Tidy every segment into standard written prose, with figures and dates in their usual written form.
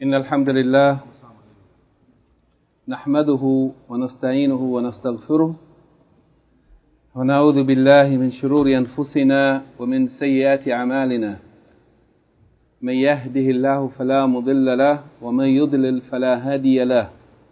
إن الحمد لله نحمده ونستعينه ونستغفره ونعوذ بالله من شرور أنفسنا ومن سيئات أعمالنا من يهده الله فلا مضل له ومن يضلل فلا هادي له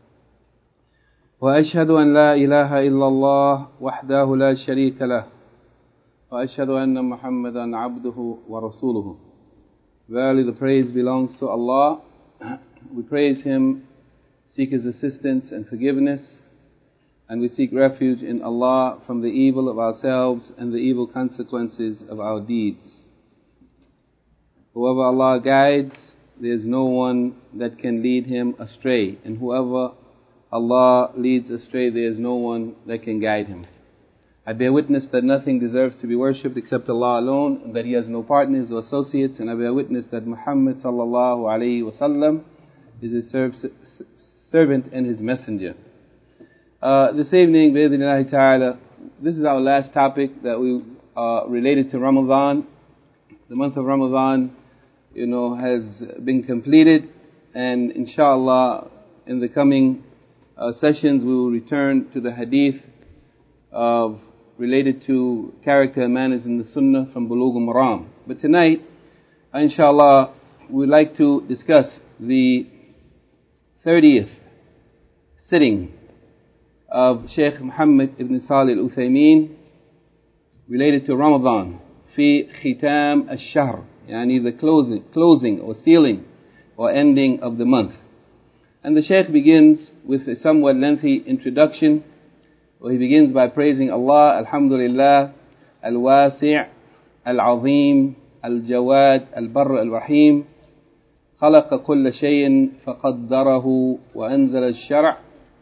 وأشهد أن لا إله إلا الله وحده لا شريك له وأشهد أن محمدا عبده ورسوله. Verily the praise belongs to Allah. We praise Him, seek His assistance and forgiveness, and we seek refuge in Allah from the evil of ourselves and the evil consequences of our deeds. Whoever Allah guides, there is no one that can lead him astray, and whoever Allah leads astray, there is no one that can guide him. I bear witness that nothing deserves to be worshipped except Allah alone, and that He has no partners or associates, and I bear witness that Muhammad sallallahu alayhi wa sallam is His servant and His messenger. This evening, bi'idhnillahi ta'ala, this is our last topic that we related to Ramadan. The month of Ramadan, has been completed, and inshallah, in the coming sessions, we will return to the hadith related to character and manners in the Sunnah from Bulugh al-Maram. But tonight, inshallah, we would like to discuss the 30th sitting of Shaykh Muhammad ibn Salih al-Uthaymeen related to Ramadan, fi khitam al-shahr, yani the closing or sealing or ending of the month. And the Shaykh begins with a somewhat lengthy introduction, where he begins by praising Allah, Alhamdulillah, Al-Wasi' Al-Azim, Al-Jawad, Al-Barr, Al-Rahim, خلق كل شيء فقدره وأنزل الشرع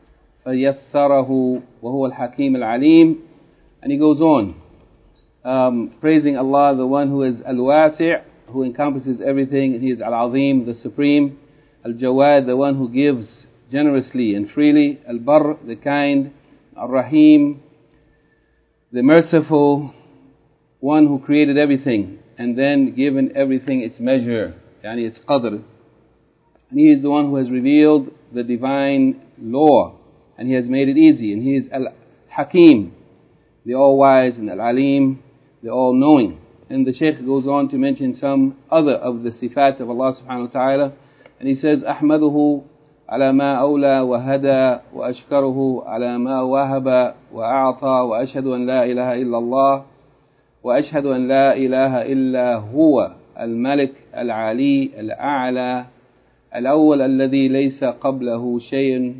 فيسره وهو الحكيم العليم. And he goes on, praising Allah, the one who is Al-Wasi', who encompasses everything, and He is Al-Azim, the Supreme, Al-Jawad, the one who gives generously and freely, Al-Barr, the kind, Ar-Rahim, the merciful, one who created everything and then given everything its measure, yani its qadr. And He is the one who has revealed the divine law, and He has made it easy. And He is Al-Hakim, the all-wise, and Al-Alim, the all-knowing. And the Shaykh goes on to mention some other of the sifat of Allah subhanahu wa ta'ala. And he says, أحمده على ما أولى وهدى وأشكره على ما وهب وأعطى وأشهد أن لا إله إلا الله وأشهد أن لا إله إلا هو الملك العلي الأعلى الأول الذي ليس قبله شيء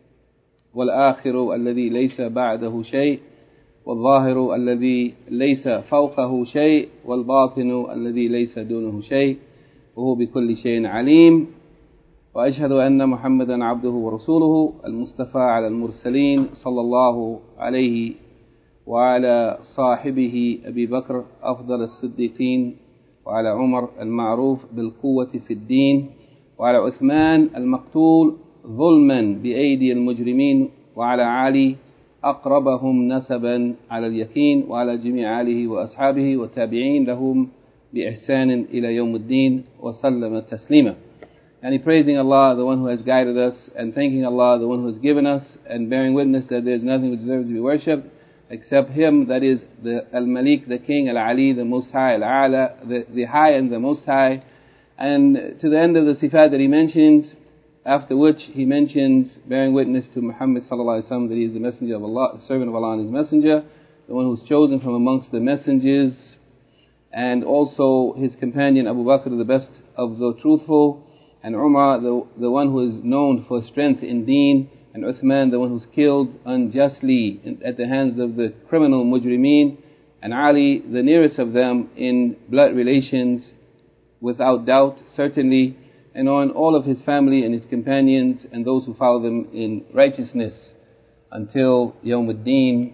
والآخر الذي ليس بعده شيء والظاهر الذي ليس فوقه شيء والباطن الذي ليس دونه شيء وهو بكل شيء عليم وأشهد أن محمدا عبده ورسوله المصطفى على المرسلين صلى الله عليه وعلى صاحبه أبي بكر أفضل الصديقين وعلى عمر المعروف بالقوة في الدين وعلى عثمان المقتول ظلما بأيدي المجرمين وعلى علي أقربهم نسبا على اليقين وعلى جميع آله وأصحابه والتابعين لهم بإحسان إلى يوم الدين وسلم تسليما. And praising Allah, the one who has guided us, and thanking Allah, the one who has given us, and bearing witness that there is nothing which deserves to be worshipped except Him, that is the Al-Malik, the King, Al-Ali, the Most High, Al-A'la, the High and the Most High. And to the end of the sifat that he mentions, after which he mentions bearing witness to Muhammad sallallahu alaihi wasallam, that he is the messenger of Allah, the servant of Allah and His messenger, the one who is chosen from amongst the messengers, and also his companion Abu Bakr, the best of the truthful, and Umar, the one who is known for strength in deen, and Uthman, the one who was killed unjustly at the hands of the criminal mujrimeen, and Ali, the nearest of them in blood relations, without doubt, certainly, and on all of his family and his companions and those who follow them in righteousness until Yawm al-Din,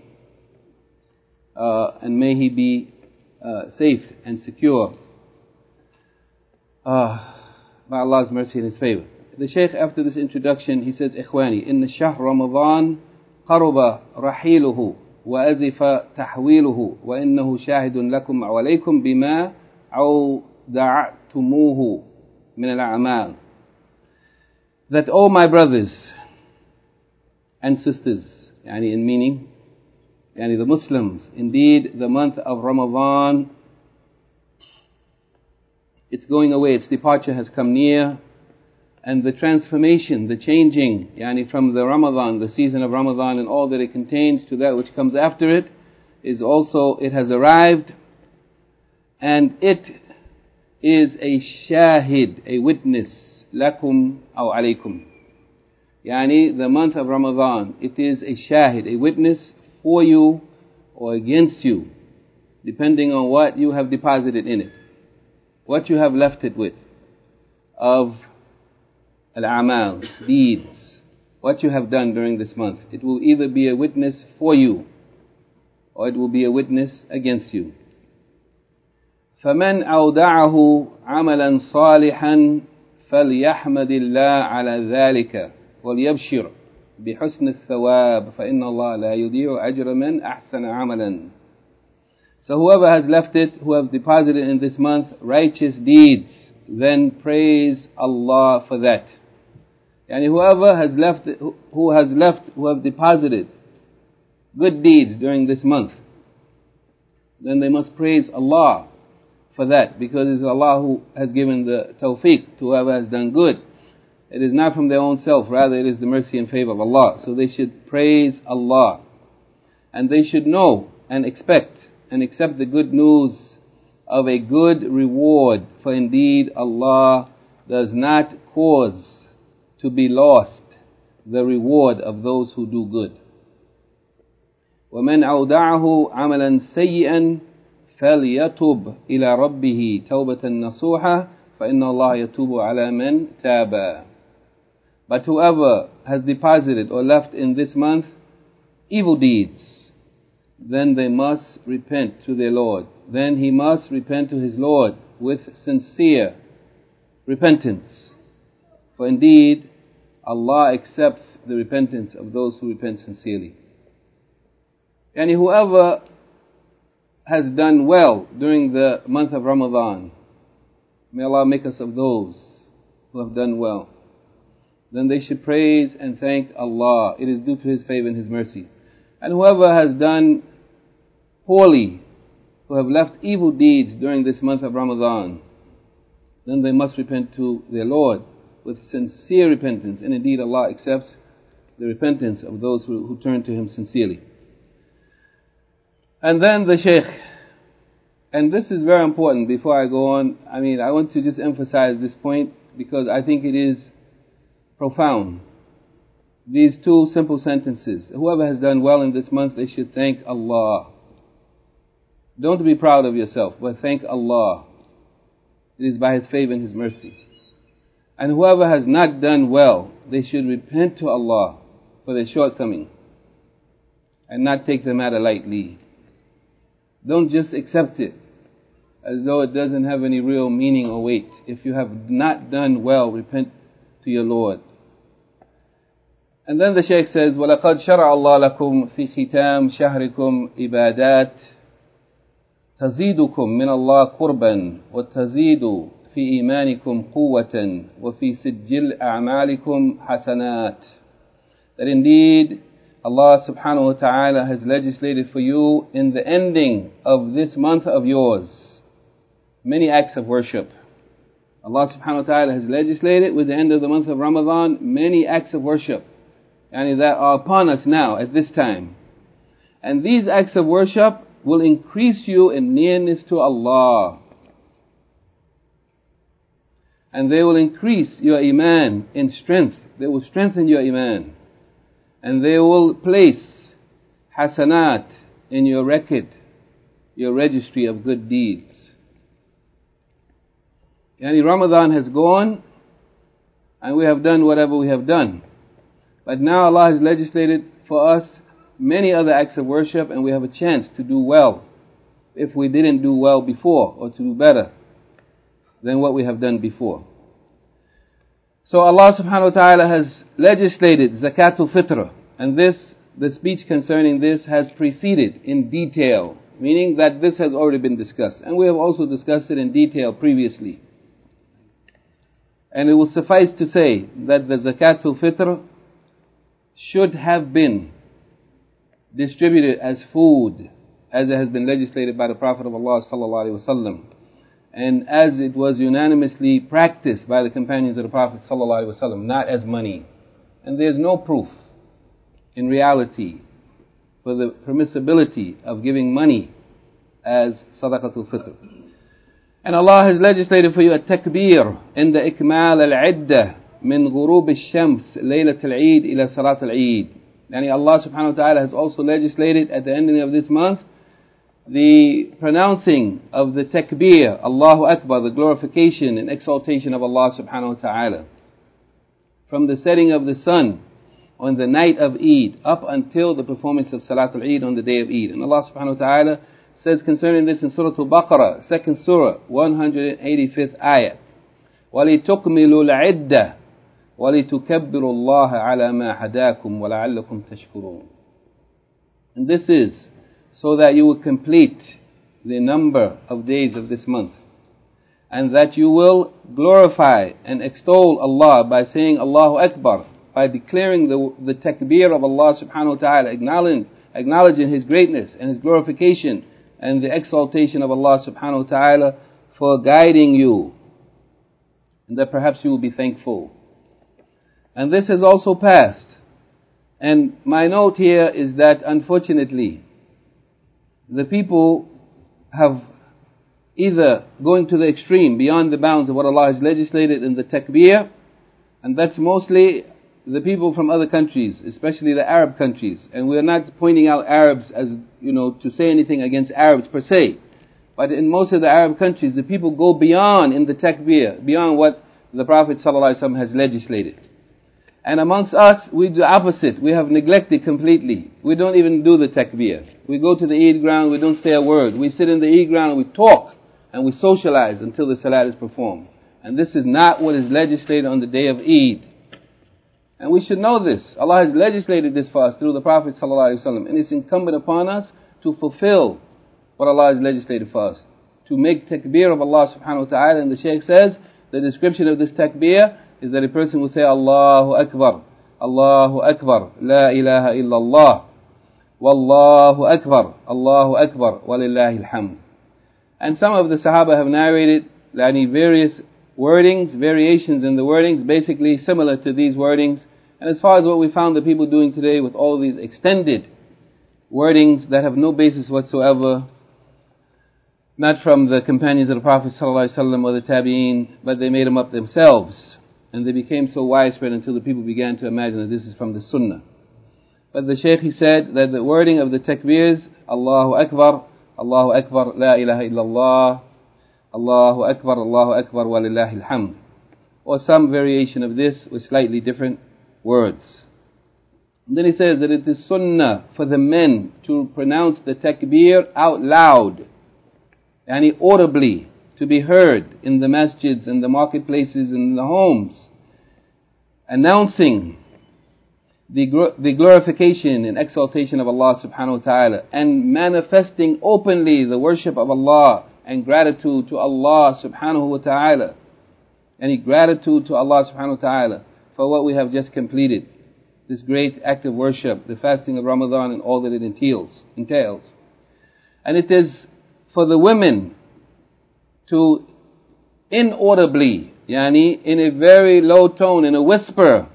and may he be safe and secure by Allah's mercy and His favor. The Shaykh, after this introduction, he says, إخواني إن شهر رمضان قرب رحيله وأزف تحويله وإنه شاهد لكم وعليكم بما أودعتموه من الأعمال. that, O my brothers and sisters, in meaning, the Muslims, indeed the month of Ramadan, it's going away, its departure has come near, and the transformation, the changing, from the Ramadan, the season of Ramadan and all that it contains to that which comes after it, is also, it has arrived, and it is a shahid, a witness, lakum aw alaykum. The month of Ramadan, it is a shahid, a witness for you or against you, depending on what you have deposited in it, what you have left it with of al-amal, deeds, what you have done during this month. It will either be a witness for you or it will be a witness against you. فَمَنْ أَوْدَعَهُ عَمَلًا صَالِحًا فَلْيَحْمَدِ اللَّهَ عَلَى ذَلِكَ وَلْيَبْشِرْ بِحُسْنِ الثَّوَابِ فَإِنَّ اللَّهَ لَا يُضِيعُ أَجْرَ مَنْ أَحْسَنَ عَمَلًا. So whoever has left it, who have deposited in this month righteous deeds, then praise Allah for that. Whoever has left, who have deposited good deeds during this month, then they must praise Allah for that, because it's Allah who has given the tawfiq to whoever has done good. It is not from their own self, rather it is the mercy and favor of Allah. So they should praise Allah, and they should know and expect and accept the good news of a good reward, for indeed Allah does not cause to be lost the reward of those who do good. وَمَنْ أَوْدَعَهُ عَمَلًا سَيِّئًا فَلْيَتُبْ إِلَى رَبِّهِ تَوْبَةً نَصُوحًا فَإِنَّ اللَّهَ يَتُوبُ عَلَى مَنْ تَابَ. But whoever has deposited or left in this month evil deeds, then they must repent to their Lord. Then he must repent to his Lord with sincere repentance. For indeed, Allah accepts the repentance of those who repent sincerely. Whoever has done well during the month of Ramadan, may Allah make us of those who have done well, then they should praise and thank Allah. It is due to His favor and His mercy. And whoever has done poorly, who have left evil deeds during this month of Ramadan, then they must repent to their Lord with sincere repentance. And indeed Allah accepts the repentance of those who turn to Him sincerely. And then the Shaykh, and this is very important before I go on, I want to just emphasize this point because I think it is profound. These two simple sentences. Whoever has done well in this month, they should thank Allah. Don't be proud of yourself, but thank Allah. It is by His favor and His mercy. And whoever has not done well, they should repent to Allah for their shortcoming and not take the matter lightly. Don't just accept it as though it doesn't have any real meaning or weight. If you have not done well, repent to your Lord. And then the Shaykh says, وَلَقَدْ شَرَعَ اللَّهُ لَكُمْ فِي خِتَامِ شَهْرِكُمْ إِبَادَاتٍ تزيدكم من الله قربا وتزيد في إيمانكم قوة وفي سجل أعمالكم حسنات. That indeed Allah subhanahu wa ta'ala has legislated for you in the ending of this month of yours many acts of worship. Allah subhanahu wa ta'ala has legislated with the end of the month of Ramadan many acts of worship that are upon us now at this time. And these acts of worship will increase you in nearness to Allah. And they will increase your iman in strength. They will strengthen your iman. And they will place hasanat in your record, your registry of good deeds. Ramadan has gone and we have done whatever we have done. But now Allah has legislated for us many other acts of worship, and we have a chance to do well if we didn't do well before, or to do better than what we have done before. So Allah subhanahu wa ta'ala has legislated Zakatul Fitr, and the speech concerning this has preceded in detail, meaning that this has already been discussed, and we have also discussed it in detail previously. And it will suffice to say that the Zakatul Fitr should have been distributed as food, as it has been legislated by the Prophet of Allah sallallahu alaihi wasallam, and as it was unanimously practiced by the companions of the Prophet sallallahu alaihi wasallam, not as money. And there's no proof in reality for the permissibility of giving money as Sadaqatul Fitr. And Allah has legislated for you a takbir in the ikmal al-iddah min ghurub al-shams laylat al-Eid ila salat al-Eid. Yani Allah subhanahu wa ta'ala has also legislated at the ending of this month the pronouncing of the takbir, Allahu Akbar, the glorification and exaltation of Allah subhanahu wa ta'ala, from the setting of the sun on the night of Eid up until the performance of Salatul Eid on the day of Eid. And Allah subhanahu wa ta'ala says concerning this in Surah Al-Baqarah, 2nd Surah, 185th ayah, وَلِتُكْمِلُوا الْعِدَّةِ وَلِتُكَبِّرُوا اللَّهَ عَلَى مَا هَدَاكُمْ وَلَعَلَّكُمْ تَشْكُرُونَ. And this is so that you will complete the number of days of this month, and that you will glorify and extol Allah by saying Allahu Akbar, by declaring the takbir of Allah subhanahu wa ta'ala, acknowledging His greatness and His glorification and the exaltation of Allah subhanahu wa ta'ala for guiding you, and that perhaps you will be thankful. And this has also passed. And my note here is that unfortunately the people have either going to the extreme beyond the bounds of what Allah has legislated in the takbir, and that's mostly the people from other countries, especially the Arab countries. And we are not pointing out Arabs as, to say anything against Arabs per se. But in most of the Arab countries, the people go beyond in the takbir, beyond what the Prophet ﷺ has legislated. And amongst us, we do the opposite. We have neglected completely. We don't even do the takbir. We go to the Eid ground, we don't say a word. We sit in the Eid ground and we talk and we socialize until the salat is performed. And this is not what is legislated on the day of Eid. And we should know this. Allah has legislated this for us through the Prophet ﷺ, and it's incumbent upon us to fulfill what Allah has legislated for us, to make takbir of Allah subhanahu wa ta'ala. And the Shaykh says the description of this takbir is that a person will say Allahu Akbar, Allahu Akbar, La ilaha illallah, Wallahu Akbar, Allahu Akbar, Walillahi alhamd. And some of the Sahaba have narrated various wordings, variations in the wordings, basically similar to these wordings. And as far as what we found the people doing today with all these extended wordings that have no basis whatsoever, not from the companions of the Prophet ﷺ or the Tabi'een, but they made them up themselves. And they became so widespread until the people began to imagine that this is from the Sunnah. But the Shaykh, he said that the wording of the takbirs, Allahu Akbar, La ilaha illallah, Allahu Akbar, Walillahi alhamd, or some variation of this with slightly different words. And then he says that it is sunnah for the men to pronounce the takbir out loud, yani audibly, to be heard in the masjids, in the marketplaces, in the homes, announcing the glorification and exaltation of Allah subhanahu wa ta'ala, and manifesting openly the worship of Allah and gratitude to Allah subhanahu wa ta'ala, and gratitude to Allah subhanahu wa ta'ala for what we have just completed, this great act of worship, the fasting of Ramadan and all that it entails. And it is for the women to inaudibly, yani in a very low tone, in a whisper,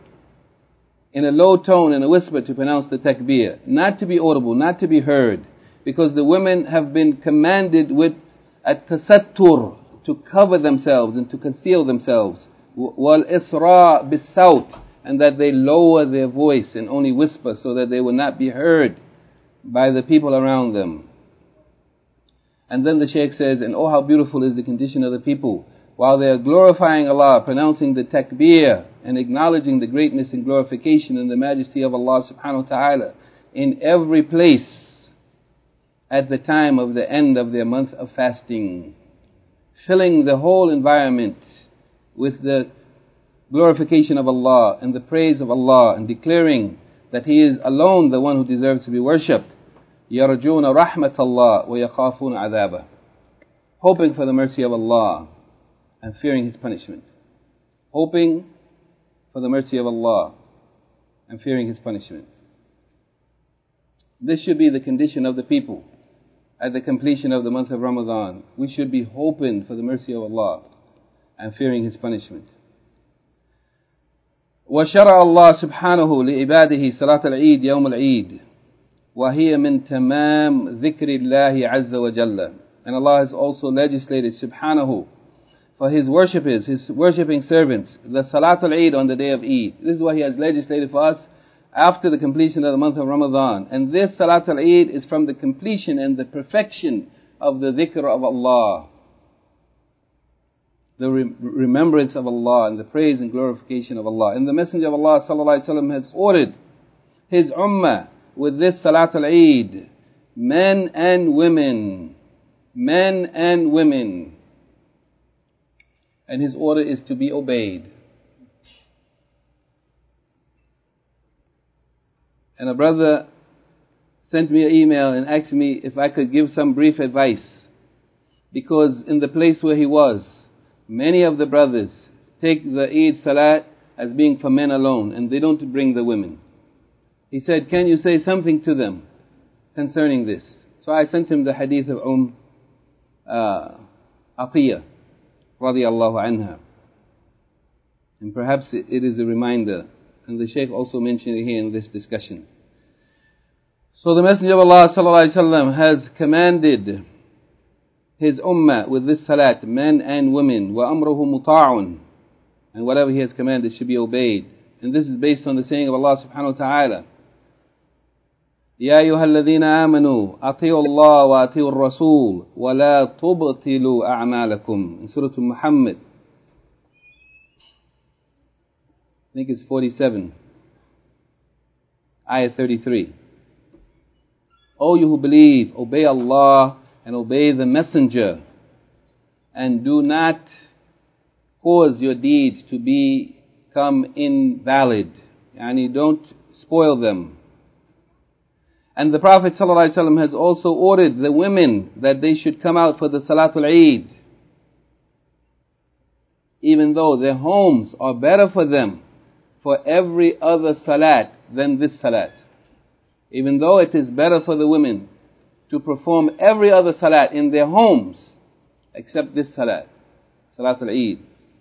to pronounce the takbir, not to be audible, not to be heard, because the women have been commanded with at-tasattur, to cover themselves and to conceal themselves, wal-isra bis-sawt, and that they lower their voice and only whisper so that they will not be heard by the people around them. And then the Shaykh says, and oh how beautiful is the condition of the people while they are glorifying Allah, pronouncing the takbir and acknowledging the greatness and glorification and the majesty of Allah subhanahu wa ta'ala in every place at the time of the end of their month of fasting, filling the whole environment with the glorification of Allah and the praise of Allah, and declaring that He is alone the one who deserves to be worshipped. يَرْجُونَ رَحْمَةَ اللَّهِ وَيَخَافُونَ عَذَابَهُ, hoping for the mercy of Allah and fearing His punishment. hoping for the mercy of Allah and fearing His punishment. This should be the condition of the people at the completion of the month of Ramadan. We should be hoping for the mercy of Allah and fearing His punishment. وشرع الله سبحانه لعباده صلاة العيد يوم العيد وهي من تمام ذكر الله عز وجل. And Allah has also legislated subhanahu for His worshippers, His worshipping servants, the Salatul Eid on the day of Eid. This is what He has legislated for us after the completion of the month of Ramadan. And this Salatul Eid is from the completion and the perfection of the dhikr of Allah, the remembrance of Allah and the praise and glorification of Allah. And the Messenger of Allah sallallahu alaihi wasallam has ordered His ummah with this Salatul Eid, men and women. And His order is to be obeyed. And a brother sent me an email and asked me if I could give some brief advice, because in the place where he was, many of the brothers take the Eid Salat as being for men alone, and they don't bring the women. He said, can you say something to them concerning this? So I sent him the hadith of Atiyah radiyallahu anha. And perhaps it is a reminder, and the Shaykh also mentioned it here in this discussion. So the Messenger of Allah sallallahu alaihi wasallam has commanded his ummah with this salat, men and women, وَأَمْرُهُ مُطَاعٌ, and whatever He has commanded should be obeyed. And this is based on the saying of Allah subhanahu wa ta'ala, يا أيها الذين آمنوا أطيعوا الله وأطيعوا الرسول ولا تبطلوا أعمالكم, in Surah Muhammad, I think it's 47, ayah 33. O you who believe, obey Allah and obey the Messenger, and do not cause your deeds to become invalid, and don't spoil them. And the Prophet ﷺ has also ordered the women that they should come out for the Salatul Eid, even though their homes are better for them for every other salat than this salat. Even though it is better for the women to perform every other salat in their homes except this salat, Salatul Eid.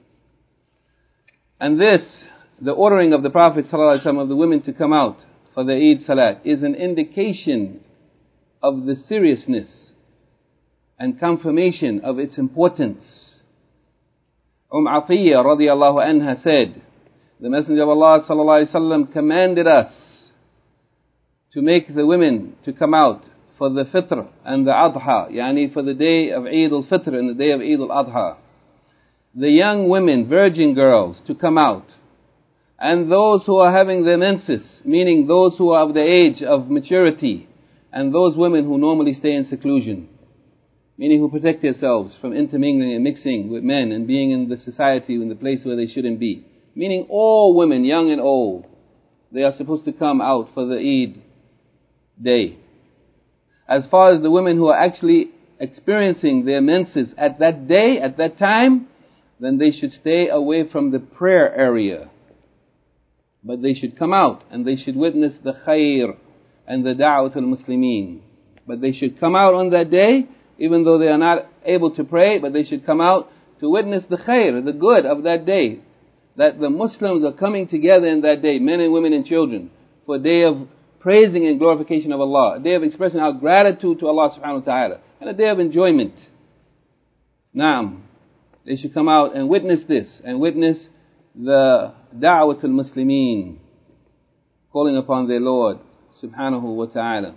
And this, the ordering of the Prophet ﷺ of the women to come out for the Eid Salat, is an indication of the seriousness and confirmation of its importance. Atiyah radiyallahu anha said, the Messenger of Allah sallallahu alaihi wasallam commanded us to make the women to come out for the Fitr and the Adha, yani for the day of Eid al-Fitr and the day of Eid al-Adha. The young women, virgin girls, to come out. And those who are having their menses, meaning those who are of the age of maturity, and those women who normally stay in seclusion, meaning who protect themselves from intermingling and mixing with men and being in the society in the place where they shouldn't be. Meaning all women, young and old, they are supposed to come out for the Eid day. As far as the women who are actually experiencing their menses at that day, at that time, then they should stay away from the prayer area. But they should come out and they should witness the khair and the da'wat al-muslimin. But they should come out on that day, even though they are not able to pray, but they should come out to witness the khair, the good of that day. That the Muslims are coming together in that day, men and women and children, for a day of praising and glorification of Allah, a day of expressing our gratitude to Allah subhanahu wa ta'ala, and a day of enjoyment. Naam, they should come out and witness this, and witness the da'wat al-muslimin, calling upon their Lord subhanahu wa ta'ala.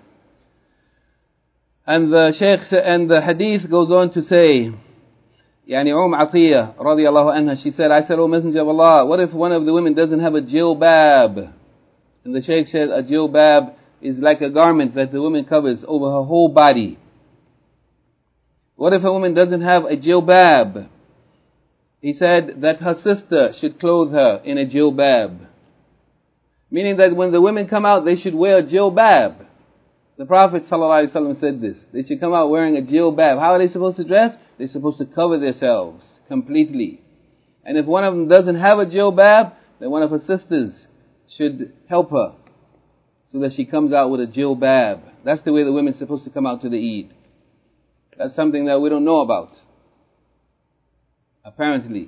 And the Shaykh and the hadith goes on to say, Yani Atiyah radiyallahu anha, she said, I said, O Messenger of Allah, what if one of the women doesn't have a jilbab? And the Shaykh said, a jilbab is like a garment that the woman covers over her whole body. What if a woman doesn't have a jilbab? He said that her sister should clothe her in a jilbab. Meaning that when the women come out, they should wear a jilbab. The Prophet ﷺ said this. They should come out wearing a jilbab. How are they supposed to dress? They're supposed to cover themselves completely. And if one of them doesn't have a jilbab, then one of her sisters should help her so that she comes out with a jilbab. That's the way the women's supposed to come out to the Eid. That's something that we don't know about, apparently.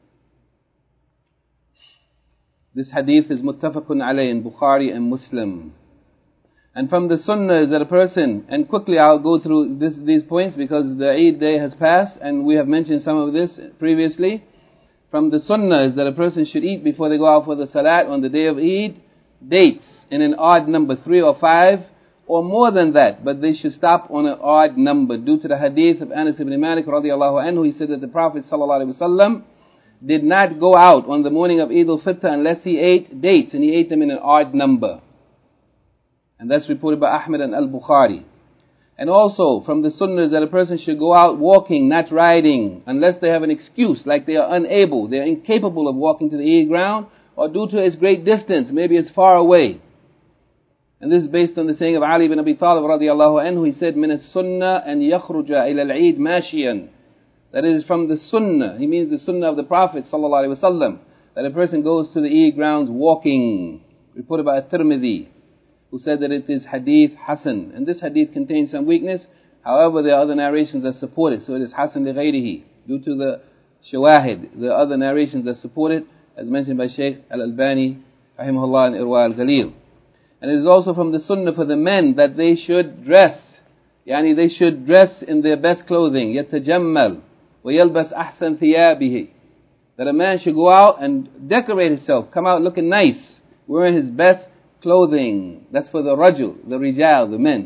This hadith is muttafaqun alayh in Bukhari and Muslim. And from the sunnah is that a person, and quickly I'll go through these points because the Eid day has passed and we have mentioned some of this previously. From the sunnah is that a person should eat before they go out for the salat on the day of Eid, dates in an odd number, 3 or 5, or more than that, but they should stop on an odd number. Due to the hadith of Anas ibn Malik radiallahu anhu, he said that the Prophet sallallahu alaihi wasallam did not go out on the morning of Eid al-Fitr unless he ate dates, and he ate them in an odd number. And that's reported by Ahmad and Al-Bukhari. And also, from the sunnah is that a person should go out walking, not riding, unless they have an excuse, like they are unable, they are incapable of walking to the Eid ground, or due to its great distance, maybe it's far away. And this is based on the saying of Ali ibn Abi Talib radiallahu anhu. He said, مِنَ السُنَّةِ أَنْ يَخْرُجَ إِلَى الْعِيدِ مَاشِيًا. That is from the sunnah. He means the sunnah of the Prophet sallallahu alaihi wasallam, that a person goes to the Eid grounds walking. Reported by At-Tirmidhi, who said that it is hadith hasan. And this hadith contains some weakness. However, there are other narrations that support it. So it is hasan li ghayrihi, due to the shawahid, the other narrations that support it, as mentioned by Shaykh Al-Albani rahimahullah in Irwa Al-Ghalil. And it is also from the sunnah for the men that they should dress. Yani they should dress in their best clothing. يَتَجَمَّلْ وَيَلْبَسْ أَحْسَنْ ثِيَابِهِ. That a man should go out and decorate himself, come out looking nice, wearing his best clothing. That's for the rajul, the rijal, the men.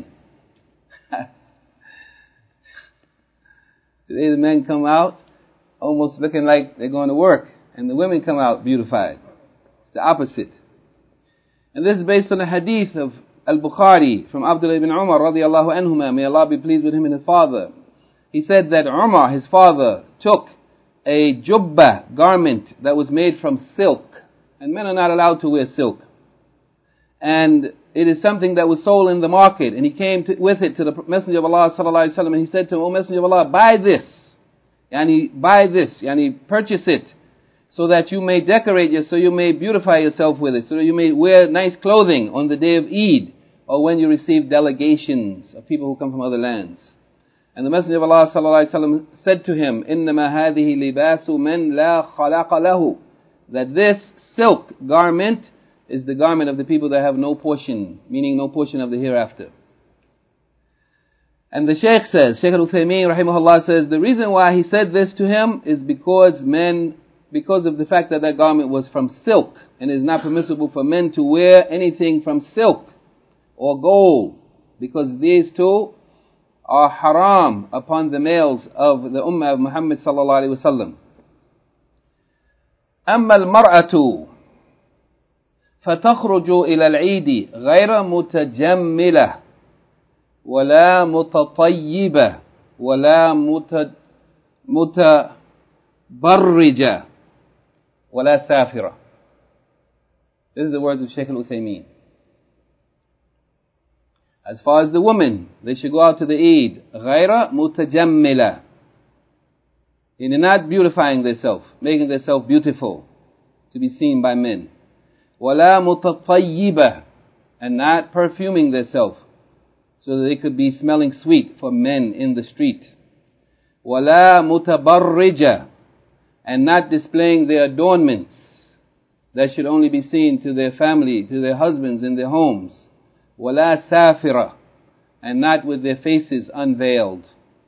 Today the men come out almost looking like they're going to work, and the women come out beautified. It's the opposite. And this is based on a hadith of Al-Bukhari from Abdullah ibn Umar radiallahu anhuma, may Allah be pleased with him and his father. He said that Umar, his father, took a jubba garment that was made from silk, and men are not allowed to wear silk. And it is something that was sold in the market, and he came with it to the Messenger of Allah sallallahu alaihi wasallam, and he said to him, O Messenger of Allah, buy this, purchase it, so that you may decorate so you may beautify yourself with it, so that you may wear nice clothing on the day of Eid, or when you receive delegations of people who come from other lands. And the Messenger of Allah sallallahu alaihi wasallam said to him, إِنَّمَا هَذِهِ لِبَاسُ مَنْ لَا خَلَقَ لَهُ. That this silk garment is the garment of the people that have no portion, meaning no portion of the hereafter. And the Shaykh says, Shaykh Al-Uthaymeen rahimahullah says, the reason why he said this to him is because of the fact that that garment was from silk, and it is not permissible for men to wear anything from silk or gold, because these two are haram upon the males of the ummah of Muhammad sallallahu alaihi wasallam. أما المرأة فتخرج إلى العيد غير متجملة ولا متطيبة ولا متبرجة ولا سافرة. This is the words of Shaykh Al-Uthaymeen. As far as the women, they should go out to the Eid غير متجملة. They are not beautifying themselves, making themselves beautiful to be seen by men. وَلَا مُتَطَيِّبَةً, and not perfuming themselves so that they could be smelling sweet for men in the street. وَلَا مُتَبَرِّجَةً, and not displaying their adornments that should only be seen to their family, to their husbands in their homes. وَلَا سَافِرَةً, and not with their faces unveiled.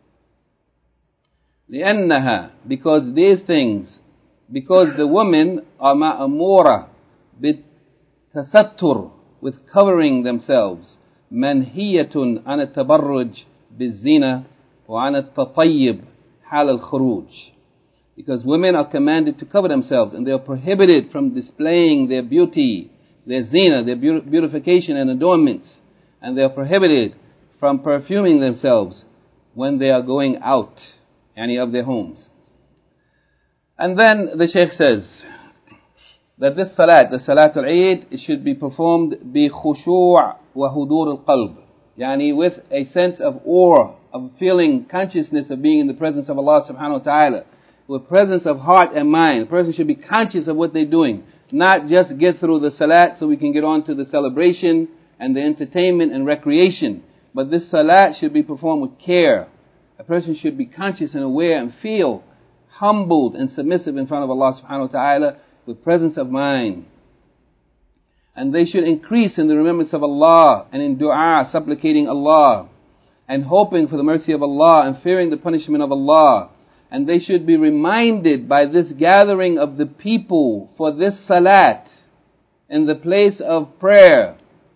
لأنها, because these things, because the women are ma'amura بالتستر, with covering themselves, منهية عن التبرج بالزينة وعن التطيب حال الخروج. Because women are commanded to cover themselves, and they are prohibited from displaying their beauty, their zina, their beautification and adornments, and they are prohibited from perfuming themselves when they are going out of their homes. And then the Shaykh says that this salat, the Salatul Eid, should be performed بِخُشُوع وَهُدُورِ الْقَلْبِ, with a sense of awe, of feeling consciousness of being in the presence of Allah subhanahu wa ta'ala, with presence of heart and mind. A person should be conscious of what they're doing, not just get through the salat so we can get on to the celebration and the entertainment and recreation. But this salat should be performed with care. A person should be conscious and aware and feel humbled and submissive in front of Allah subhanahu wa ta'ala with presence of mind. And they should increase in the remembrance of Allah and in dua, supplicating Allah and hoping for the mercy of Allah and fearing the punishment of Allah. And they should be reminded by this gathering of the people for this salat in the place of prayer.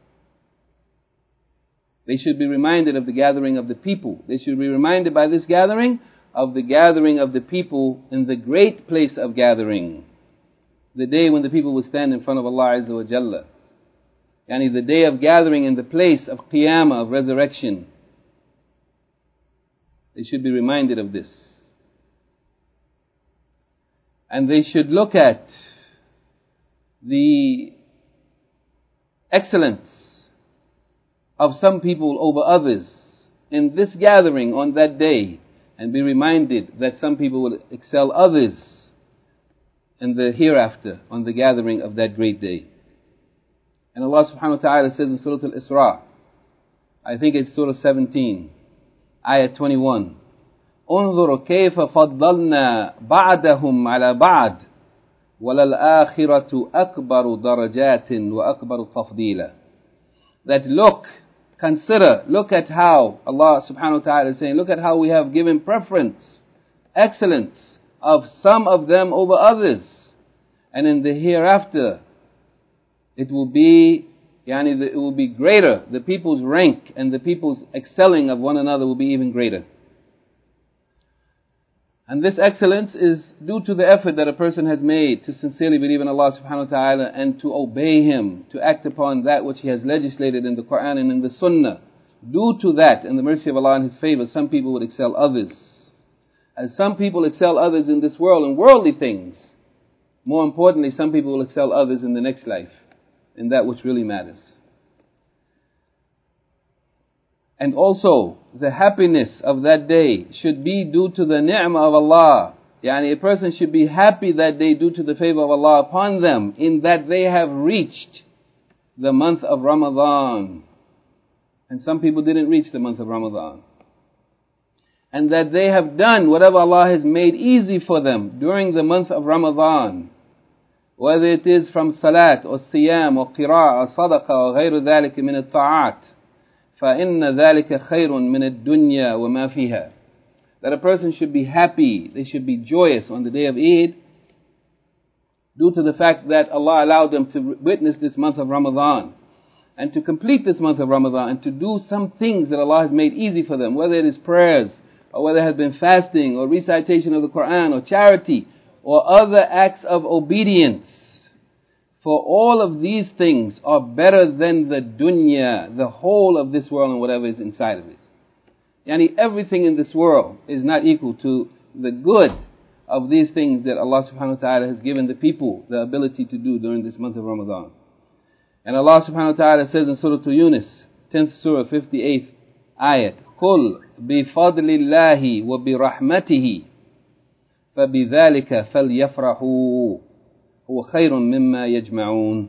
They should be reminded of the gathering of the people. They should be reminded by this gathering of the gathering of the people in the great place of gathering. The day when the people will stand in front of Allah Azza wa Jalla. Yani the day of gathering in the place of Qiyamah, of resurrection. They should be reminded of this. And they should look at the excellence of some people over others in this gathering on that day, and be reminded that some people will excel others in the hereafter on the gathering of that great day. And Allah subhanahu wa ta'ala says in Surah Al-Isra, I think it's Surah 17, Ayah 21, انظر كيف فضلنا بعدهم على بعد وللآخرة أكبر درجات وأكبر تفضيلا. That look, consider, look at how Allah subhanahu wa ta'ala is saying, look at how we have given preference, excellence of some of them over others. And in the hereafter, it will be greater. The people's rank and the people's excelling of one another will be even greater. And this excellence is due to the effort that a person has made to sincerely believe in Allah subhanahu wa ta'ala and to obey Him, to act upon that which He has legislated in the Quran and in the Sunnah. Due to that, in the mercy of Allah and His favor, some people would excel others. As some people excel others in this world in worldly things, more importantly, some people will excel others in the next life, in that which really matters. And also, the happiness of that day should be due to the ni'mah of Allah. Yani a person should be happy that day due to the favor of Allah upon them, in that they have reached the month of Ramadan. And some people didn't reach the month of Ramadan. And that they have done whatever Allah has made easy for them during the month of Ramadan. Whether it is from salat or siyam or qira'ah or sadaqah or غير ذلك من الطاعات. فَإِنَّ ذَلِكَ خَيْرٌ مِنَ الدُّنْيَا وَمَا فِيهَا. That a person should be happy, they should be joyous on the day of Eid, due to the fact that Allah allowed them to witness this month of Ramadan, and to complete this month of Ramadan, and to do some things that Allah has made easy for them, whether it is prayers, or whether it has been fasting, or recitation of the Quran, or charity, or other acts of obedience. For all of these things are better than the dunya, the whole of this world and whatever is inside of it. Yani everything in this world is not equal to the good of these things that Allah subhanahu wa ta'ala has given the people the ability to do during this month of Ramadan. And Allah subhanahu wa ta'ala says in Surah Yunus, 10th Surah, 58th ayat, قُلْ بِفَضْلِ اللَّهِ وَبِرَحْمَتِهِ فَبِذَلِكَ فَلْيَفْرَحُوا هُوَ خَيْرٌ مِمَّا يَجْمَعُونَ.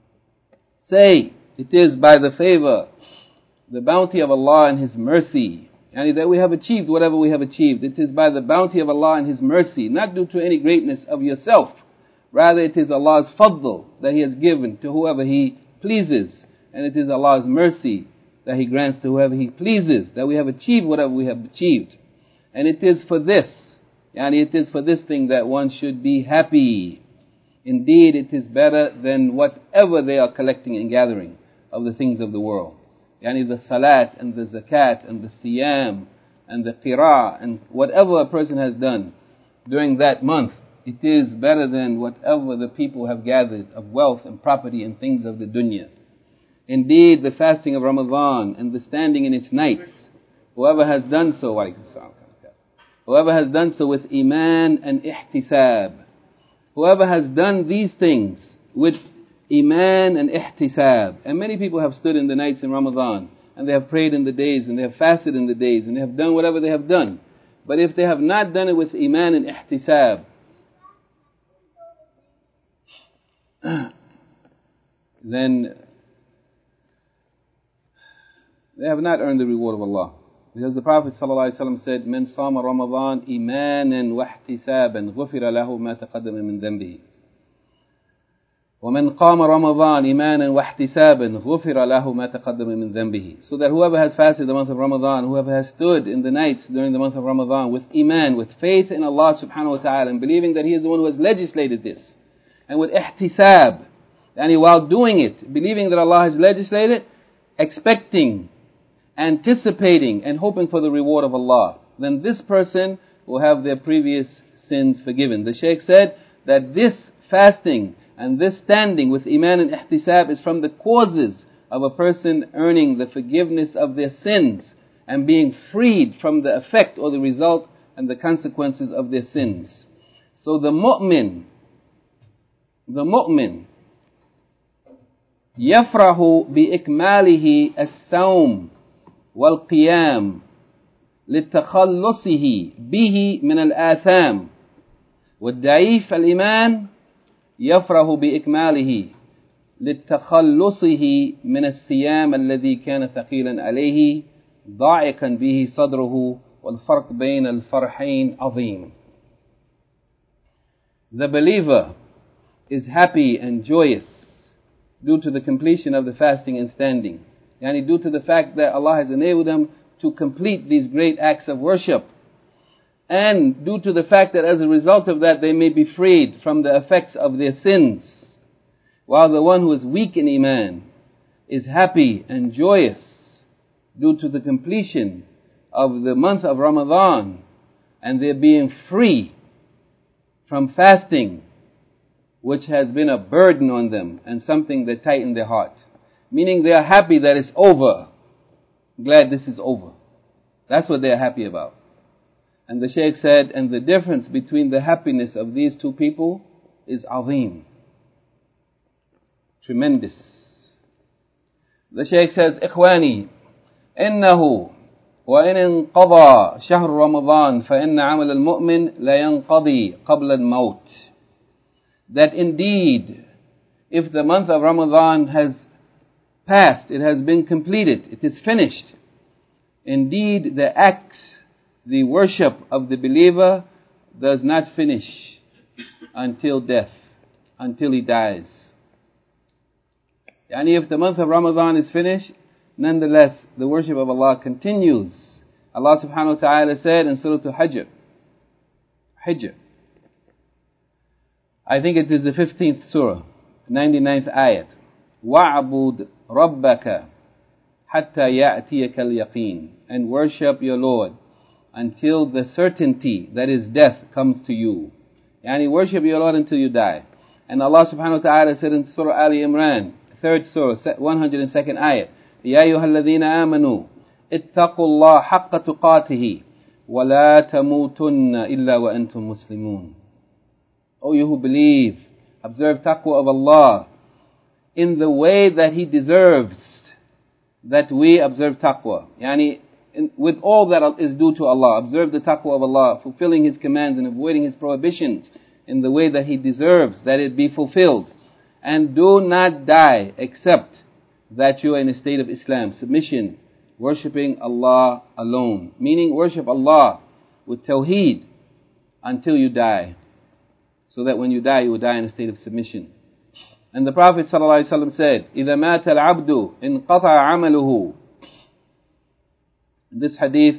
Say, it is by the favor, the bounty of Allah and His mercy, and that we have achieved whatever we have achieved. It is by the bounty of Allah and His mercy, not due to any greatness of yourself. Rather, it is Allah's fadl that He has given to whoever He pleases, and it is Allah's mercy that He grants to whoever He pleases, that we have achieved whatever we have achieved. And it is for this, it is for this thing that one should be happy. Indeed, it is better than whatever they are collecting and gathering of the things of the world. The salat and the zakat and the siyam and the qira'ah and whatever a person has done during that month, it is better than whatever the people have gathered of wealth and property and things of the dunya. Indeed, the fasting of Ramadan and the standing in its nights, whoever has done so with iman and ihtisab, whoever has done these things with iman and ihtisab, and many people have stood in the nights in Ramadan, and they have prayed in the days, and they have fasted in the days, and they have done whatever they have done, But if they have not done it with iman and ihtisab, then they have not earned the reward of Allah. Because the Prophet ﷺ said, "من صام رمضان إيمانا واحتسابا غفر له ما تقدم من ذنبه. ومن قام رمضان إيمانا واحتسابا غفر له ما تقدم من ذنبه." So that whoever has fasted the month of Ramadan, whoever has stood in the nights during the month of Ramadan with iman, with faith in Allah subhanahu wa ta'ala, and believing that He is the one who has legislated this, and with ihtisab, and while doing it, believing that Allah has legislated, expecting, anticipating and hoping for the reward of Allah, then this person will have their previous sins forgiven. The Shaykh said that this fasting and this standing with iman and ihtisab is from the causes of a person earning the forgiveness of their sins and being freed from the effect or the result and the consequences of their sins. So the mu'min يفرح بإكماله الصوم والقيام لتخلصه به من الآثام، والضعيف الإيمان يفرح بإكماله لتخلصه من الصيام الذي كان ثقيلا عليه ضاعقا به صدره، والفرق بين الفرحين عظيم. The believer is happy and joyous due to the completion of the fasting and standing. Yani due to the fact that Allah has enabled them to complete these great acts of worship. And due to the fact that as a result of that they may be freed from the effects of their sins. While the one who is weak in iman is happy and joyous due to the completion of the month of Ramadan and they're being free from fasting, which has been a burden on them and something that tightened their heart. Meaning they are happy that it's over. Glad this is over. That's what they are happy about. And the Shaykh said, and the difference between the happiness of these two people is azim. Tremendous. The Shaykh says, إخواني إنه وإن انقضى شهر رمضان فإن عمل المؤمن لا ينقضي قبل الموت. That indeed, if the month of Ramadan has passed, it has been completed, it is finished. Indeed, the acts, the worship of the believer does not finish until death, until he dies. Yani if the month of Ramadan is finished, nonetheless, the worship of Allah continues. Allah subhanahu wa ta'ala said in Surah Al-Hijr, I think it is the 15th surah, 99th ayat. وَعْبُدْ رَبَّكَ حَتَّى يَأْتِيَكَ الْيَقِينَ. And worship your Lord until the certainty, that is death, comes to you. Yani worship your Lord until you die. And Allah subhanahu wa ta'ala said in Surah Ali Imran, 3rd surah, 102nd ayat, يَا أَيُّهَا الَّذِينَ آمَنُوا اتَّقُوا اللَّهَ حَقَّ تُقَاتِهِ وَلَا تَمُوتُنَّ إِلَّا وَأَنْتُمْ مُسْلِمُونَ. O you who believe, observe taqwa of Allah in the way that He deserves that we observe taqwa. Yani, with all that is due to Allah, observe the taqwa of Allah, fulfilling His commands and avoiding His prohibitions in the way that He deserves that it be fulfilled. And do not die except that you are in a state of Islam, submission, worshipping Allah alone. Meaning worship Allah with tawheed until you die. So that when you die, you will die in a state of submission. And the Prophet ﷺ said, إِذَا مَاتَ الْعَبْدُ إِنْقَطَعَ عَمَلُهُ. This hadith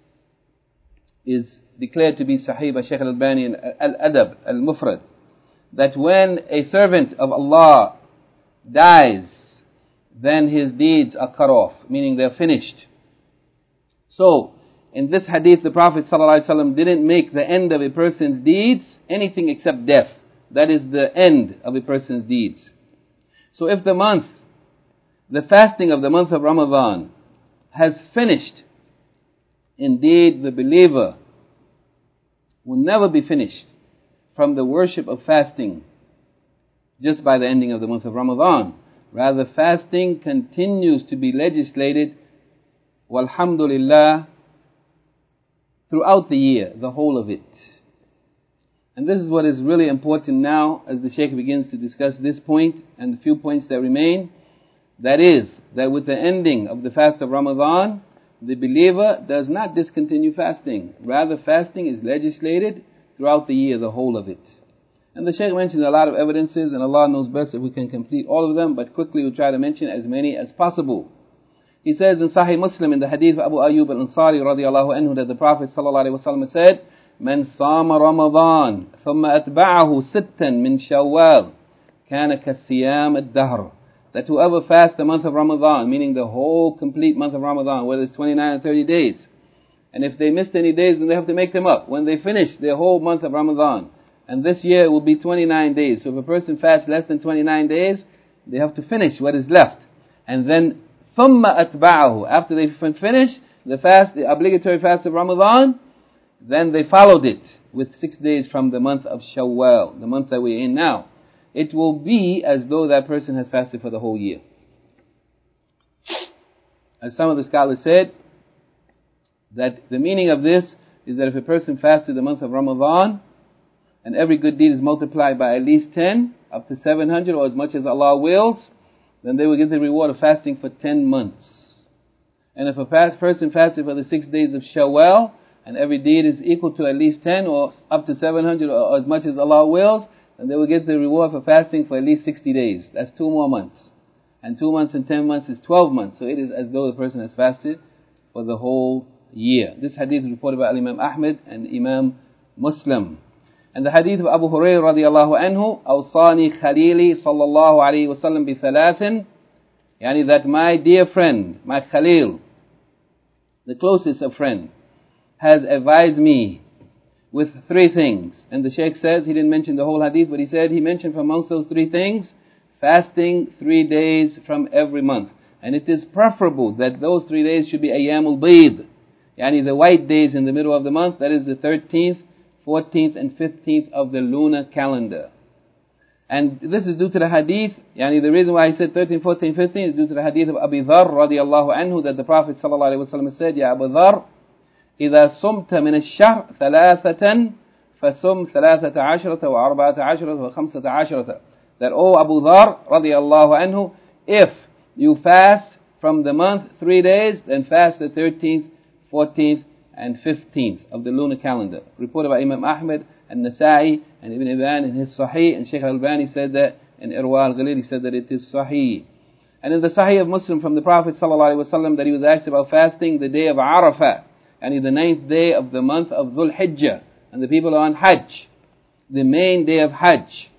is declared to be Sahih by Shaykh al-Albani in Al-Adab al-Mufrad. That when a servant of Allah dies, then his deeds are cut off, meaning they're finished. So, in this hadith, the Prophet ﷺ didn't make the end of a person's deeds anything except death. That is the end of a person's deeds. So if the fasting of the month of Ramadan has finished, indeed the believer will never be finished from the worship of fasting just by the ending of the month of Ramadan. Rather, fasting continues to be legislated, walhamdulillah, throughout the year, the whole of it. And this is what is really important now as the Shaykh begins to discuss this point and the few points that remain. That is, that with the ending of the fast of Ramadan, the believer does not discontinue fasting. Rather, fasting is legislated throughout the year, the whole of it. And the Shaykh mentioned a lot of evidences, and Allah knows best if we can complete all of them, but quickly we'll try to mention as many as possible. He says in Sahih Muslim, in the hadith of Abu Ayyub al-Ansari radiallahu anhu, that the Prophet sallallahu alaihi wasallam said, من صام رمضان ثم أتبعه ستا من شوال كان كالصيام الدهر. That whoever fasts the month of Ramadan, meaning the whole complete month of Ramadan, whether it's 29 or 30 days, and if they missed any days, then they have to make them up when they finish the whole month of Ramadan. And this year will be 29 days. So if a person fasts less than 29 days, they have to finish what is left. And then ثُمَّ أَتْبَعَهُ, after they finish the fast, the obligatory fast of Ramadan, then they followed it with 6 days from the month of Shawwal, the month that we're in now. It will be as though that person has fasted for the whole year. As some of the scholars said, that the meaning of this is that if a person fasted the month of Ramadan, and every good deed is multiplied by at least 10, up to 700, or as much as Allah wills, then they will get the reward of fasting for 10 months. And if a person fasted for the 6 days of Shawwal, and every deed is equal to at least 10, or up to 700, or as much as Allah wills, then they will get the reward for fasting for at least 60 days. That's 2 more months. And 2 months and 10 months is 12 months. So it is as though the person has fasted for the whole year. This hadith is reported by Imam Ahmad and Imam Muslim. And the hadith of Abu Hurairah radiallahu anhu, أوصاني خليلي صلى الله عليه وسلم بثلاث, يعني that my dear friend, my Khalil, the closest of friend, has advised me with 3 things. And the Shaykh says, he didn't mention the whole hadith, but he said he mentioned from amongst those 3 things, fasting 3 days from every month. And it is preferable that those 3 days should be Ayyamul Bayd, yani the white days in the middle of the month, that is the 13th, 14th and 15th of the lunar calendar. And this is due to the hadith, yani the reason why I said 13, 14, 15 is due to the hadith of Abi Dharr radiallahu anhu, that the Prophet sallallahu alaihi wasallam said, Ya Abu Dharr, إذا صمت من الشهر ثلاثة فصم ثلاثة عشرة وأربعة عشرة وخمسة عشرة. That, O Abu Dharr radiallahu anhu, if you fast from the month 3 days, then fast the 13th, 14th and 15th of the lunar calendar. Reported by Imam Ahmad and Nasa'i and Ibn Ibn in his Sahih, and Shaykh Al-Albani said that, in Irwa Al-Ghalil he said that it is Sahih. And in the Sahih of Muslim from the Prophet ﷺ that he was asked about fasting the day of Arafah, and the 9th day of the month of Dhul Hijjah, and the people are on Hajj, the main day of Hajj.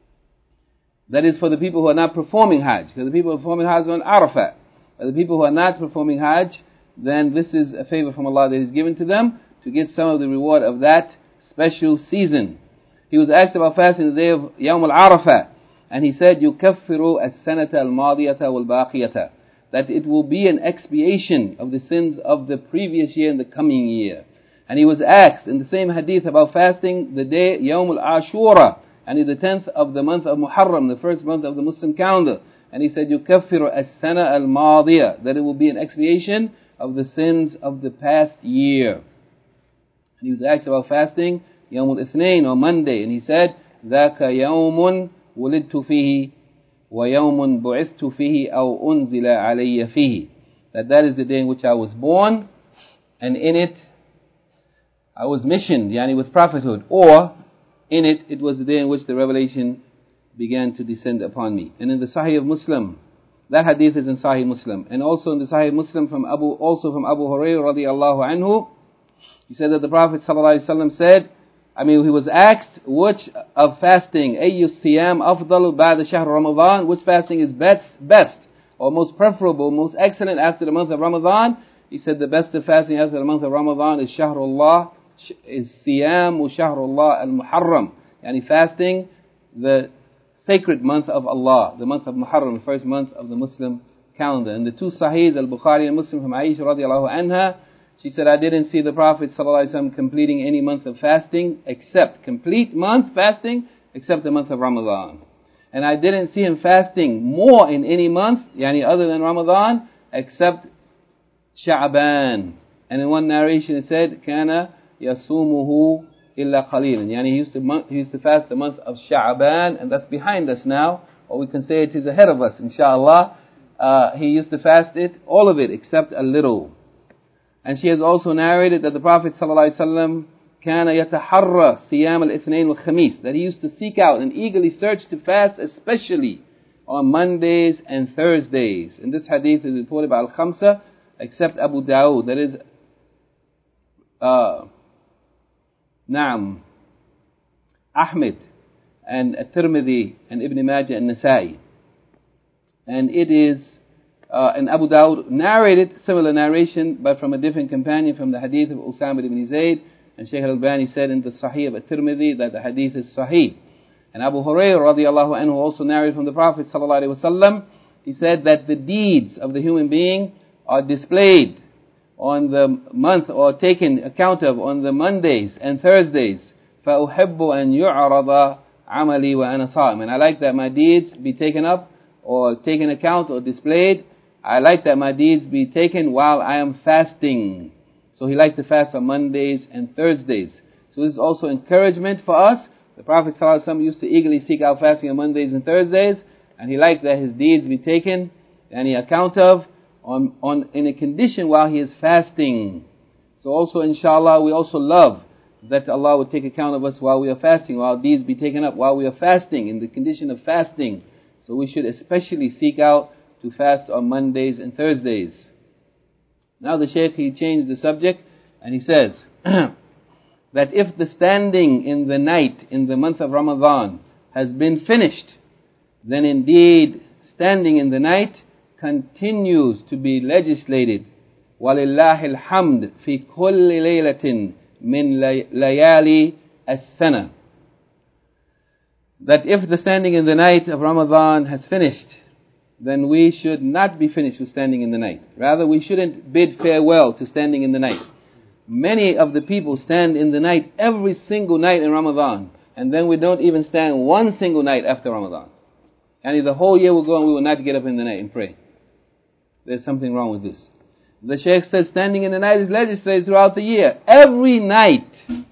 That is for the people who are not performing Hajj, because the people performing Hajj are on Arafah. But the people who are not performing Hajj, then this is a favor from Allah that is given to them to get some of the reward of that special season. He was asked about fasting the day of Yawm al-Arafah, and he said, يُكَفِّرُ السَّنَةَ الْمَاضِيَةَ وَالْبَاقِيَةَ, that it will be an expiation of the sins of the previous year and the coming year. And he was asked in the same hadith about fasting the day Yawm al-Ashura, and the 10th of the month of Muharram, the first month of the Muslim calendar. And he said, يُكَفِّرُ السَّنَةَ الْمَاضِيَةَ, that it will be an expiation of the sins of the past year. And he was asked about fasting Yawm al-Ithnain, or Monday, and he said, ذَاكَ يَوْمٌ وُلِدْتُ فِيهِ وَيَوْمٌ بُعِثْتُ فِيهِ أَوْ أُنزِلَ عَلَيَّ فِيهِ, that is the day in which I was born, and in it I was missioned, yani with prophethood, or in it was the day in which the revelation began to descend upon me. And in the Sahih of Muslim, that hadith is in Sahih Muslim, and also in the Sahih Muslim from Abu Hurairah radiallahu anhu, he said that the Prophet ﷺ said, he was asked, which of fasting, أَيُّ الصِّيَامِ أَفْضَلُ بَعْدَ شَهْرِ Ramadan, which fasting is best, or most preferable, most excellent after the month of Ramadan? He said the best of fasting after the month of Ramadan is Shahrullah, is Siyamu Shahrullah al-Muharram, yani fasting the sacred month of Allah, the month of Muharram, the first month of the Muslim calendar. And the 2 Sahihs, Al-Bukhari and Muslim from Aisha radiallahu anha, she said, I didn't see the Prophet ﷺ completing any month of fasting, complete month fasting, except the month of Ramadan. And I didn't see him fasting more in any month, yani other than Ramadan, except Sha'ban. And in one narration it said, كان يَصُومُهُ إِلَّا قَلِيلًا. Yani he used to fast the month of Sha'ban, and that's behind us now, or we can say it is ahead of us, inshallah. He used to fast it, all of it, except a little. And she has also narrated that the Prophet ﷺ كان يتحرى صيام الاثنين والخميس, that he used to seek out and eagerly search to fast, especially on Mondays and Thursdays. And this hadith is reported by Al-Khamsa, except Abu Dawood, that is Ahmed and At-Tirmidhi and Ibn Majah and Nasa'i. And it is and Abu Dawud narrated similar narration, but from a different companion, from the hadith of Usama ibn Zayd. And Shaykh al-Albani said in the Sahih of At-Tirmidhi that the hadith is Sahih. And Abu Hurairah radiallahu anhu also narrated from the Prophet sallallahu alaihi wasallam. He said that the deeds of the human being are displayed on the month, or taken account of on the Mondays and Thursdays. فَأُحِبُّ أَنْ يُعْرَضَ عَمَلِي وَأَنَا صَائِمٌ. And I like that my deeds be taken up, or taken account, or displayed. I like that my deeds be taken while I am fasting. So he liked to fast on Mondays and Thursdays. So this is also encouragement for us. The Prophet ﷺ used to eagerly seek out fasting on Mondays and Thursdays, and he liked that his deeds be taken and he account of in a condition while he is fasting. So also, inshallah, we also love that Allah would take account of us while we are fasting, while deeds be taken up while we are fasting, in the condition of fasting. So we should especially seek out to fast on Mondays and Thursdays. Now the Shaykh, he changed the subject, and he says that if the standing in the night in the month of Ramadan has been finished, then indeed standing in the night continues to be legislated. وَلِلَّهِ الْحَمْدِ فِي كُلِّ لَيْلَةٍ مِنْ لَيَالِي السَّنَةِ. That if the standing in the night of Ramadan has finished, then we should not be finished with standing in the night. Rather, we shouldn't bid farewell to standing in the night. Many of the people stand in the night every single night in Ramadan, and then we don't even stand one single night after Ramadan. And the whole year will go and we will not get up in the night and pray. There's something wrong with this. The Shaykh says standing in the night is legislated throughout the year, every night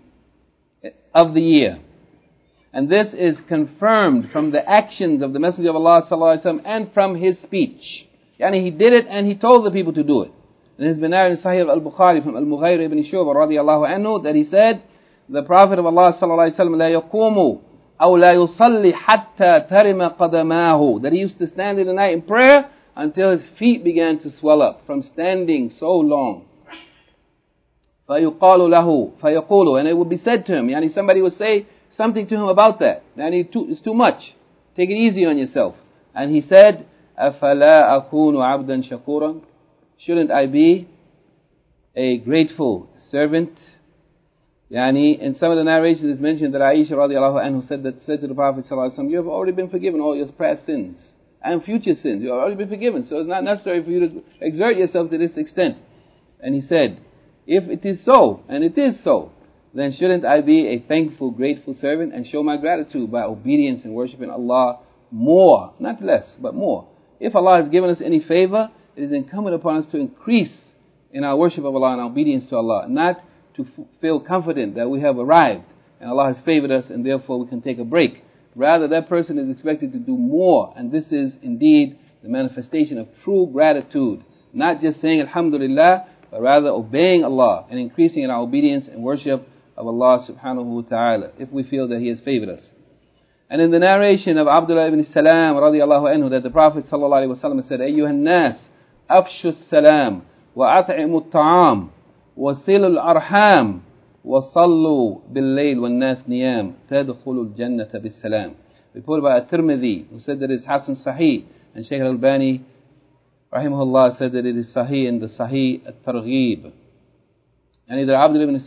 of the year. And this is confirmed from the actions of the Messenger of Allah sallallahu alaihi wasallam and from his speech. Yani he did it and he told the people to do it. And it has been narrated in Sahih al-Bukhari from Al-Mughayr ibn Shu'bah radiyallahu anhu that he said, the Prophet of Allah sallallahu alaihi wasallam لا يقوم أو لا يصلي حتى ترم قدماه, that he used to stand in the night in prayer until his feet began to swell up from standing so long. فَيُقَالُ لَهُ فَيَقُولُ, and it would be said to him, yani somebody would say something to him about that. It's too much. Take it easy on yourself. And he said, أَفَلَا أَكُونُ عَبْدًا شَكُورًا. Shouldn't I be a grateful servant? Yani, in some of the narrations it's mentioned that Aisha radiallahu anhu said to the Prophet sallallahu alaihi wasallam, you have already been forgiven all your past sins and future sins. You have already been forgiven. So it's not necessary for you to exert yourself to this extent. And he said, if it is so, and it is so, then shouldn't I be a thankful, grateful servant and show my gratitude by obedience and worshiping Allah more, not less, but more. If Allah has given us any favor, it is incumbent upon us to increase in our worship of Allah and obedience to Allah, not to feel confident that we have arrived and Allah has favored us and therefore we can take a break. Rather, that person is expected to do more, and this is indeed the manifestation of true gratitude. Not just saying Alhamdulillah, but rather obeying Allah and increasing in our obedience and worship of Allah subhanahu wa ta'ala, if we feel that He has favored us. And in the narration of Abdullah ibn Salam radiallahu anhu, that the Prophet sallallahu alaihi wasallam said, أَيُّهَا النَّاسِ أَفْشُوا السَّلَامِ وَأَطْعِمُوا الطَّعَامِ وَصِلُوا الْأَرْحَامِ وَصَلُّوا بِاللَّيْلِ وَالنَّاسِ نِيَامِ تَدْخُلُوا الْجَنَّةَ بِالسَّلَامِ. Reported by At-Tirmidhi, who said that it is Hasan Sahih, and Shaykh al-Albani rahimahullah said that it is Sahih in the Sahih At-Targhib. And either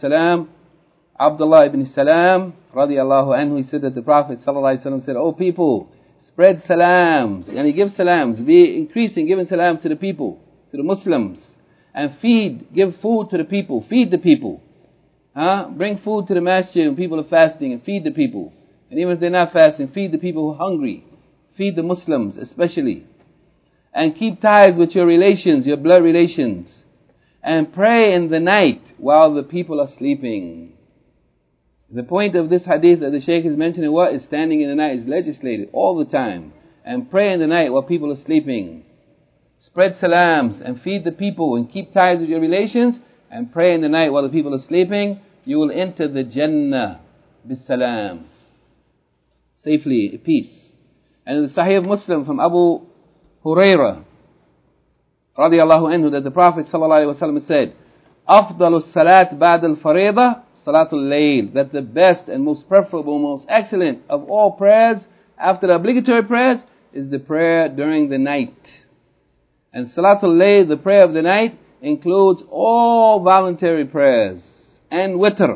Abdullah ibn Salam radiallahu anhu, he said that the Prophet sallallahu alaihi wasallam said, "O people, spread salams," and he gives salams, be increasing giving salams to the people, to the Muslims, and give food to the people, feed the people. Bring food to the masjid when people are fasting and feed the people. And even if they're not fasting, feed the people who are hungry. Feed the Muslims especially. And keep ties with your relations, your blood relations. and pray in the night while the people are sleeping. The point of this hadith that the Shaykh is mentioning, what is standing in the night, is legislated all the time. And pray in the night while people are sleeping. Spread salams and feed the people and keep ties with your relations, and pray in the night while the people are sleeping. You will enter the Jannah bisalam, safely, peace. And in the Sahih of Muslim from Abu Hurairah radiyallahu anhu, that the Prophet sallallahu alaihi wasallam said, "Afdalu salat ba'da al-faridah salatul layl," that the best and most preferable, most excellent of all prayers after the obligatory prayers is the prayer during the night. And salatul layl, the prayer of the night, includes all voluntary prayers and witr.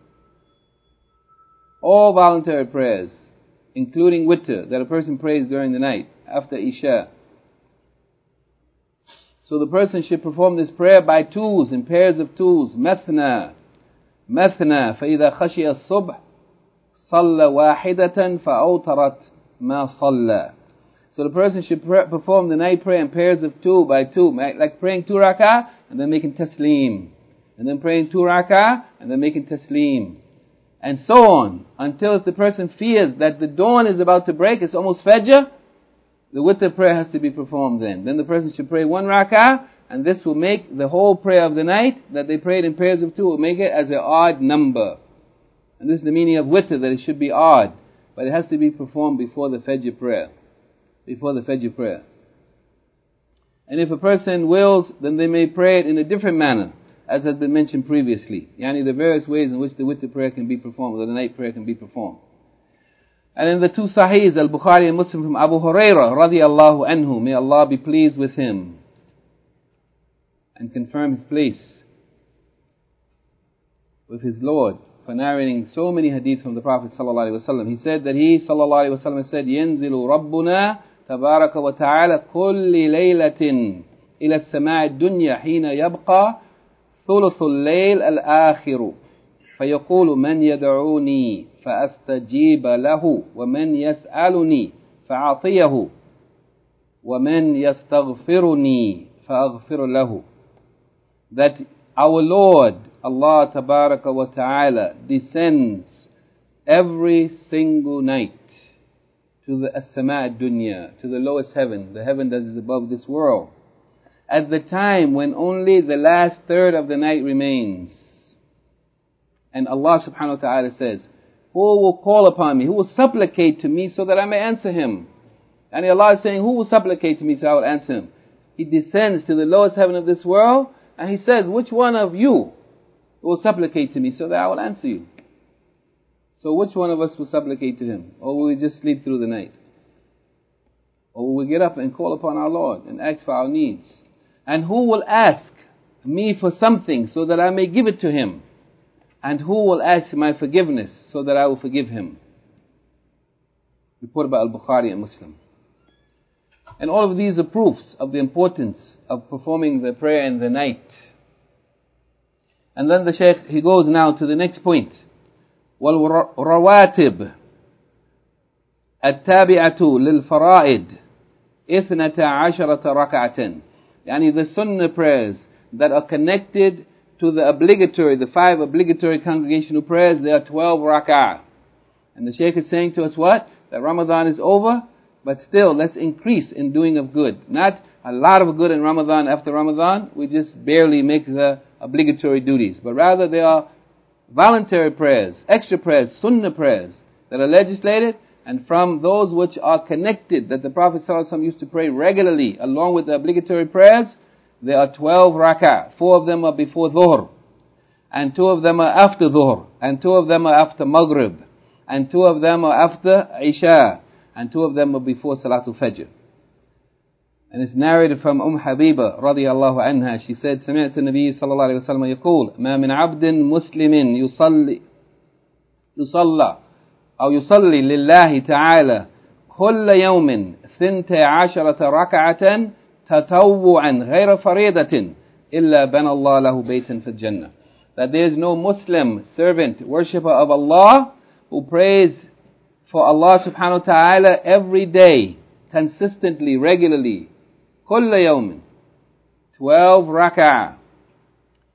All voluntary prayers, including witr, that a person prays during the night after Isha. So the person should perform this prayer by twos, in pairs of twos. Mathna, mathna, فَإِذَا خَشِيَ الصُّبْحِ صَلَّ وَاحِدَةً فَأَوْتَرَتْ مَا صَلَّى. So the person should perform the night prayer in pairs of two, by two, like praying 2 rak'ah and then making taslim, and then praying 2 rak'ah and then making taslim, and so on, until if the person fears that the dawn is about to break, it's almost fajr, the witr prayer has to be performed then. Then the person should pray 1 rak'ah, and this will make the whole prayer of the night that they prayed in pairs of two, will make it as an odd number. And this is the meaning of witr, that it should be odd, but it has to be performed before the fajr prayer. Before the fajr prayer. And if a person wills, then they may pray it in a different manner, as has been mentioned previously. Yani the various ways in which the witr prayer can be performed, or the night prayer can be performed. And in the two Sahihs, Al-Bukhari and Muslim, from Abu Hurairah radiyallahu anhu, may Allah be pleased with him and confirm his place with his Lord, for narrating so many hadith from the Prophet sallallahu alaihi wasallam. He said that he sallallahu alaihi wasallam said, ينزل ربنا تبارك وتعالى كل ليلة إلى السماء الدنيا حين يبقى ثلث الليل الآخر فيقول من يدعوني فأستجيب له ومن يسألني فأعطيه ومن يستغفرني فأغفر له. That our Lord Allah Tabaraka wa Ta'ala descends every single night to the as-sama' ad-dunya, to the lowest heaven, the heaven that is above this world, at the time when only the last third of the night remains. And Allah subhanahu wa ta'ala says, who will call upon me, who will supplicate to me so that I may answer him? And Allah is saying, who will supplicate to me so I will answer him? He descends to the lowest heaven of this world, and He says, which one of you will supplicate to me so that I will answer you? So which one of us will supplicate to Him? Or will we just sleep through the night? Or will we get up and call upon our Lord and ask for our needs? And who will ask me for something so that I may give it to him? And who will ask my forgiveness so that I will forgive him? Report about Al-Bukhari and Muslim. And all of these are proofs of the importance of performing the prayer in the night. And then the Shaykh, he goes now to the next point. وَالْرَوَاتِبِ التَّابِعَةُ لِلْفَرَائِدِ 12 رَكَعَةً. Yani the sunnah prayers that are connected to the obligatory, the 5 obligatory congregational prayers, they are 12 rak'ah. And the Shaykh is saying to us what? That Ramadan is over, but still let's increase in doing of good. Not a lot of good in Ramadan after Ramadan, we just barely make the obligatory duties. But rather they are voluntary prayers, extra prayers, sunnah prayers that are legislated, and from those which are connected, that the Prophet ﷺ used to pray regularly along with the obligatory prayers, there are 12 rak'ah. 4 of them are before Dhuhr, and 2 of them are after Dhuhr, and 2 of them are after Maghrib, and 2 of them are after Isha, and 2 of them are before Salatul Fajr. And it's narrated from Habiba radiyallahu anha. She said, سمعت النبي صلى الله عليه وسلم يقول ما من عبد مسلم يصلي لله تعالى كل يوم 12 ركعة تطوعا غير فريضة إلا بنى الله له بيتا في الجنة. That there is no Muslim servant, worshipper of Allah, who prays for Allah subhanahu wa ta'ala every day, consistently, regularly, كل يوم 12 rak'ah,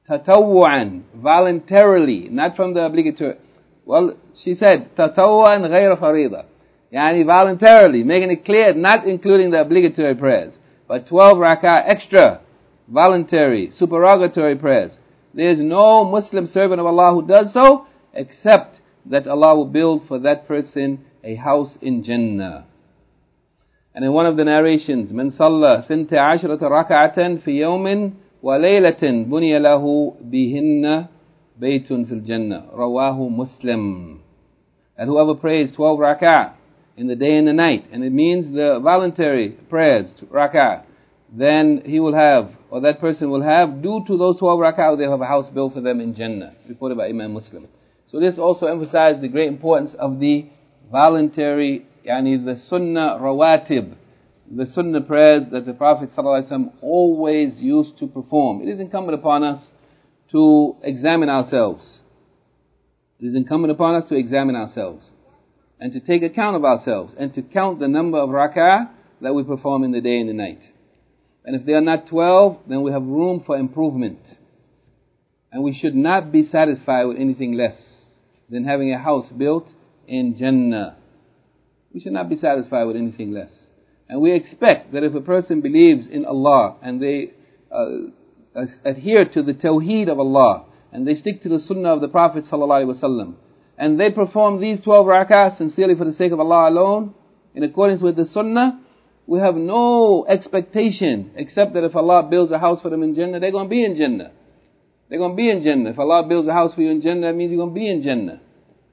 tatawwu'an, voluntarily, not from the obligatory. Well, she said, tatawwu'an ghayra farida. Yani voluntarily, making it clear, not including the obligatory prayers, but 12 rak'ah extra, voluntary, supererogatory prayers. There is no Muslim servant of Allah who does so, except that Allah will build for that person a house in Jannah. And in one of the narrations, من صلى 12 ركعة في يوم وليلة بني له بهن بيت في الجنة رواه مسلم. And whoever prays 12 rak'ah in the day and the night, and it means the voluntary prayers, rak'ah, then he will have, or that person will have, due to those 12 rak'ah, they have a house built for them in Jannah, reported by Imam Muslim. So this also emphasized the great importance of the voluntary, the sunnah rawatib, the sunnah prayers that the Prophet ﷺ always used to perform. It is incumbent upon us to examine ourselves. It is incumbent upon us to examine ourselves and to take account of ourselves and to count the number of rak'ah that we perform in the day and the night. And if they are not 12, then we have room for improvement. And we should not be satisfied with anything less than having a house built in Jannah. We should not be satisfied with anything less. And we expect that if a person believes in Allah and they adhere to the tawheed of Allah and they stick to the sunnah of the Prophet ﷺ and they perform these 12 rak'ahs sincerely for the sake of Allah alone, in accordance with the sunnah, we have no expectation except that if Allah builds a house for them in Jannah, they're going to be in Jannah. They're going to be in Jannah. If Allah builds a house for you in Jannah, that means you're going to be in Jannah.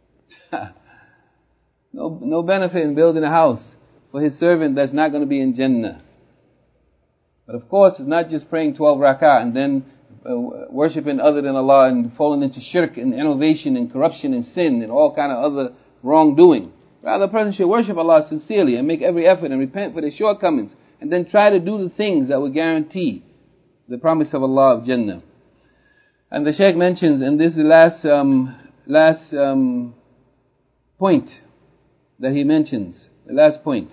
No benefit in building a house for His servant that's not going to be in Jannah. But of course, it's not just praying 12 rak'ah and then worshipping other than Allah and falling into shirk and innovation and corruption and sin and all kind of other wrongdoing. Rather, a person should worship Allah sincerely and make every effort and repent for their shortcomings and then try to do the things that will guarantee the promise of Allah of Jannah. And the Shaykh mentions, and this is the last point that he mentions, the last point.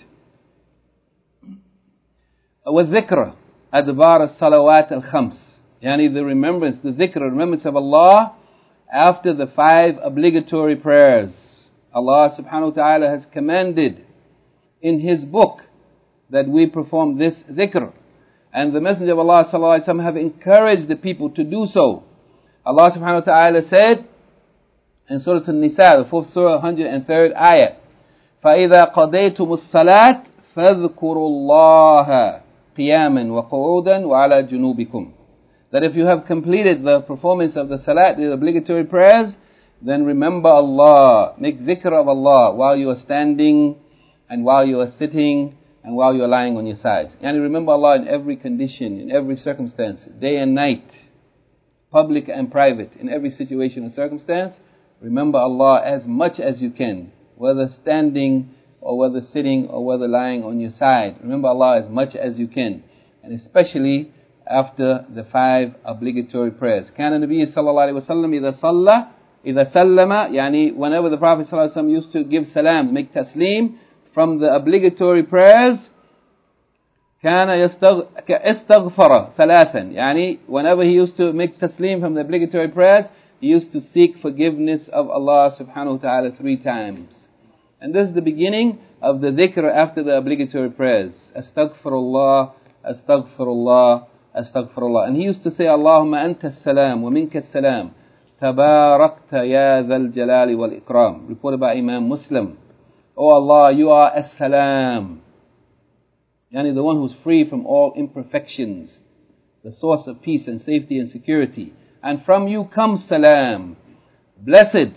وَالذِّكْرَ أَدْبَارَ الصَّلَوَاتِ الْخَمْسِ, the remembrance, the dhikr, remembrance of Allah after the 5 obligatory prayers. Allah subhanahu wa ta'ala has commanded in His book that we perform this dhikr. And the Messenger of Allah sallallahu alaihi wasallam have encouraged the people to do so. Allah subhanahu wa ta'ala said in Surah An-Nisa, the 4th surah, 103rd ayah, فَإِذَا قَضَيْتُمُ الصَّلَاةِ فَاذْكُرُوا اللَّهَ قِيَامًا وَقُعُودًا وَعَلَى جُنُوبِكُمْ. That if you have completed the performance of the salat, the obligatory prayers, then remember Allah, make dhikr of Allah while you are standing and while you are sitting and while you are lying on your sides. And remember Allah in every condition, in every circumstance, day and night, public and private, in every situation and circumstance. Remember Allah as much as you can, whether standing or whether sitting or whether lying on your side. Remember Allah as much as you can, and especially after the 5 obligatory prayers. كان النبي صلى الله عليه وسلم إذا سلم, whenever the Prophet ﷺ used to give salam, make taslim from the obligatory prayers, كان استغفر ثلاثا, whenever he used to make taslim from the obligatory prayers, he used to seek forgiveness of Allah subhanahu wa ta'ala 3 times. And this is the beginning of the dhikr after the obligatory prayers. Astaghfirullah, astaghfirullah, astaghfirullah. And he used to say, Allahumma anta as-salam wa minka as-salam. Tabarakta ya dhal jalali wal ikram. Reported by Imam Muslim. Oh Allah, you are as-salam. The one who's free from all imperfections. The source of peace and safety and security. And from you comes salam. Blessed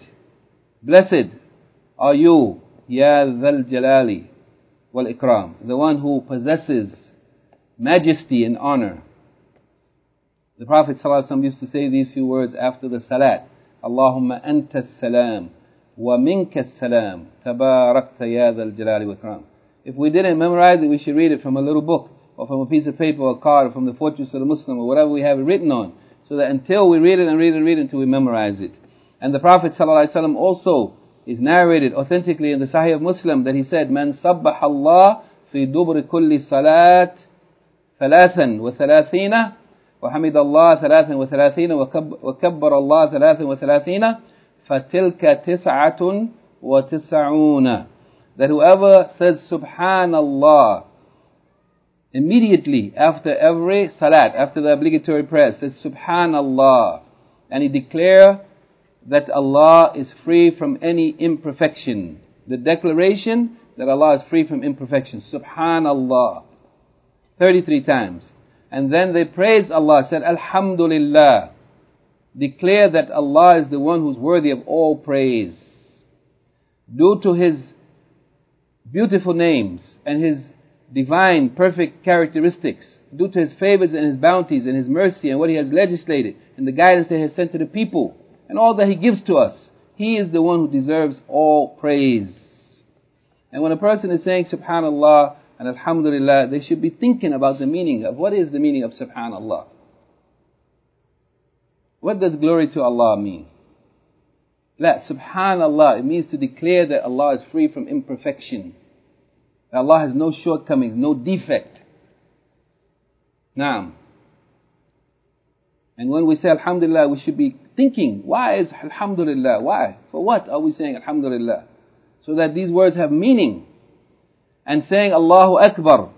are you, ya dhal jalali wal ikram. The one who possesses majesty and honor. The Prophet ﷺ used to say these few words after the salat. Allahumma anta as-salam wa minka as-salam tabarakta ya dhal jalali wal ikram. If we didn't memorize it, we should read it from a little book or from a piece of paper or a card or from the Fortress of the Muslim or whatever we have it written on, so that until we read it and read it and read it until we memorize it. And the Prophet ﷺ also is narrated authentically in the Sahih of Muslim that he said, Man sabbaha Allah fi dubri kulli salat ثلاثا وثلاثين وحمد الله 33 وكبر الله 33 فتلك 99. That whoever says Subhanallah immediately after every salat, after the obligatory prayer, says Subhanallah, and he declare that Allah is free from any imperfection. The declaration that Allah is free from imperfection. Subhanallah. 33 times. And then they praised Allah, said Alhamdulillah. Declare that Allah is the one who's worthy of all praise. Due to His beautiful names and His divine, perfect characteristics, due to His favors and His bounties and His mercy and what He has legislated and the guidance that He has sent to the people and all that He gives to us, He is the one who deserves all praise. And when a person is saying Subhanallah and Alhamdulillah, they should be thinking about the meaning of what is the meaning of Subhanallah. What does glory to Allah mean? La, Subhanallah, it means to declare that Allah is free from imperfection. That Allah has no shortcomings, no defect. Naam. And when we say Alhamdulillah, we should be thinking, why is Alhamdulillah? Why? For what are we saying Alhamdulillah? So that these words have meaning. And saying Allahu Akbar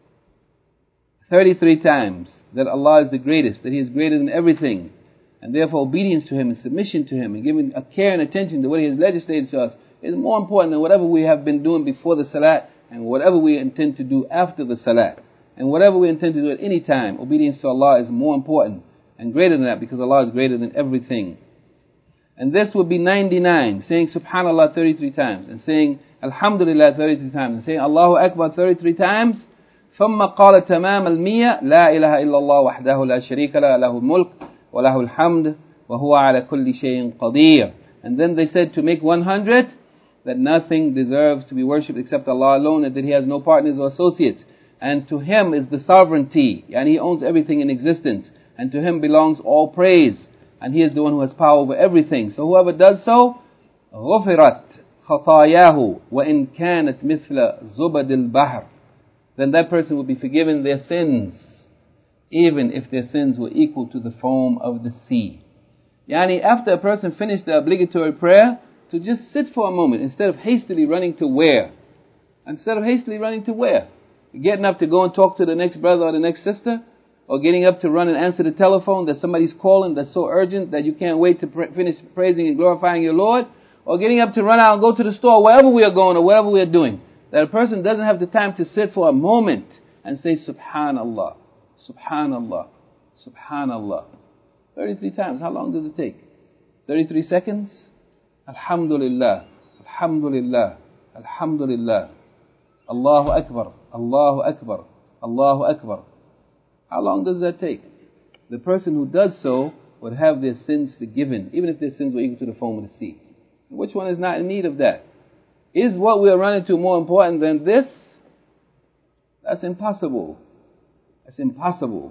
33 times, that Allah is the greatest, that He is greater than everything. And therefore obedience to Him and submission to Him and giving a care and attention to what He has legislated to us is more important than whatever we have been doing before the salat and whatever we intend to do after the salat. And whatever we intend to do at any time, obedience to Allah is more important and greater than that, because Allah is greater than everything. And this would be 99, saying Subhanallah 33 times, and saying Alhamdulillah 33 times, and saying Allahu Akbar 33 times. ثم قال تمام 100 لا إله إلا الله وحده لا شريك له له الملك وله الحمد وهو على كل شيء قدير. And then they said to make 100, that nothing deserves to be worshipped except Allah alone, and that He has no partners or associates. And to Him is the sovereignty, and He owns everything in existence. And to Him belongs all praise, and He is the one who has power over everything. So whoever does so, غفرت خطاياه وإن كانت مثل زبد البحر, then that person will be forgiven their sins, even if their sins were equal to the foam of the sea. Yani after a person finished the obligatory prayer, to just sit for a moment instead of hastily running to where? Instead of hastily running to where? Getting up to go and talk to the next brother or the next sister, or getting up to run and answer the telephone that somebody's calling that's so urgent that you can't wait to finish praising and glorifying your Lord, or getting up to run out and go to the store, wherever we are going or whatever we are doing. That a person doesn't have the time to sit for a moment and say Subhanallah, Subhanallah, Subhanallah. 33 times. How long does it take? 33 seconds? Alhamdulillah, Alhamdulillah, Alhamdulillah. Allahu Akbar, Allahu Akbar, Allahu Akbar. How long does that take? The person who does so would have their sins forgiven, even if their sins were equal to the foam of the sea. Which one is not in need of that? Is what we are running to more important than this? That's impossible. That's impossible.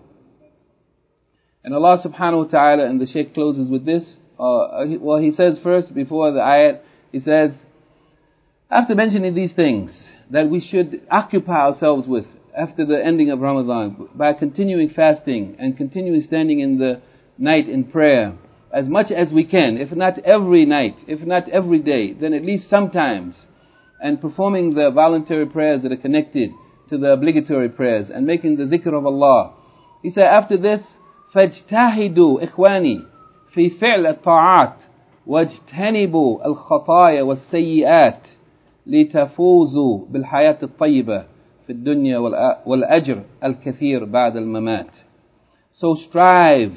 And Allah subhanahu wa ta'ala, and the Shaykh closes with this. He says first, before the ayat, He says, after mentioning these things that we should occupy ourselves with after the ending of Ramadan, by continuing fasting and continuing standing in the night in prayer, as much as we can, if not every night, if not every day, then at least sometimes, and performing the voluntary prayers that are connected to the obligatory prayers, and making the dhikr of Allah. He said after this, فَاجْتَهِدُوا إِخْوَانِي في فعل الطاعات واجتنبوا الخطايا والسيئات لتفوزوا بالحياة الطيبة في الدنيا والأجر الكثير بعد الممات. So strive,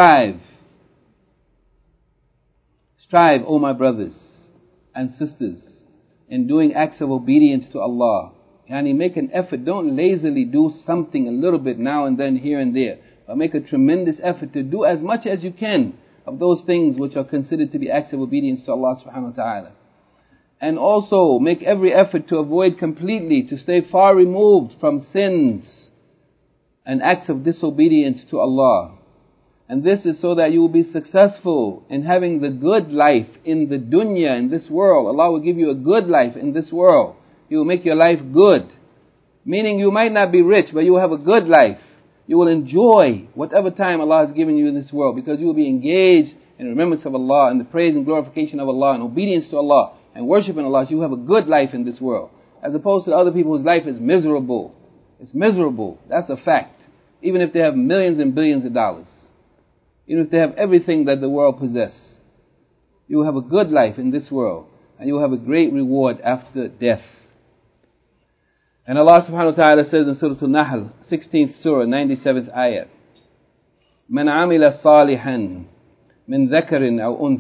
O my brothers and sisters, in doing acts of obedience to Allah. Yani make an effort. Don't lazily do something a little bit now and then, here and there, but make a tremendous effort to do as much as you can of those things which are considered to be acts of obedience to Allah subhanahu wa ta'ala. And also make every effort to avoid completely, to stay far removed from sins and acts of disobedience to Allah. And this is so that you will be successful in having the good life in the dunya, in this world. Allah will give you a good life in this world. He will make your life good. Meaning you might not be rich, but you will have a good life. You will enjoy whatever time Allah has given you in this world, because you will be engaged in remembrance of Allah and the praise and glorification of Allah and obedience to Allah and worshiping Allah. So you have a good life in this world, as opposed to other people whose life is miserable. It's miserable. That's a fact. Even if they have millions and billions of dollars, even if they have everything that the world possesses, you will have a good life in this world, and you will have a great reward after death. And Allah subhanahu wa ta'ala says in Surah Al-Nahl, 16th Surah, 97th ayat, من عمل صالحا من ذكر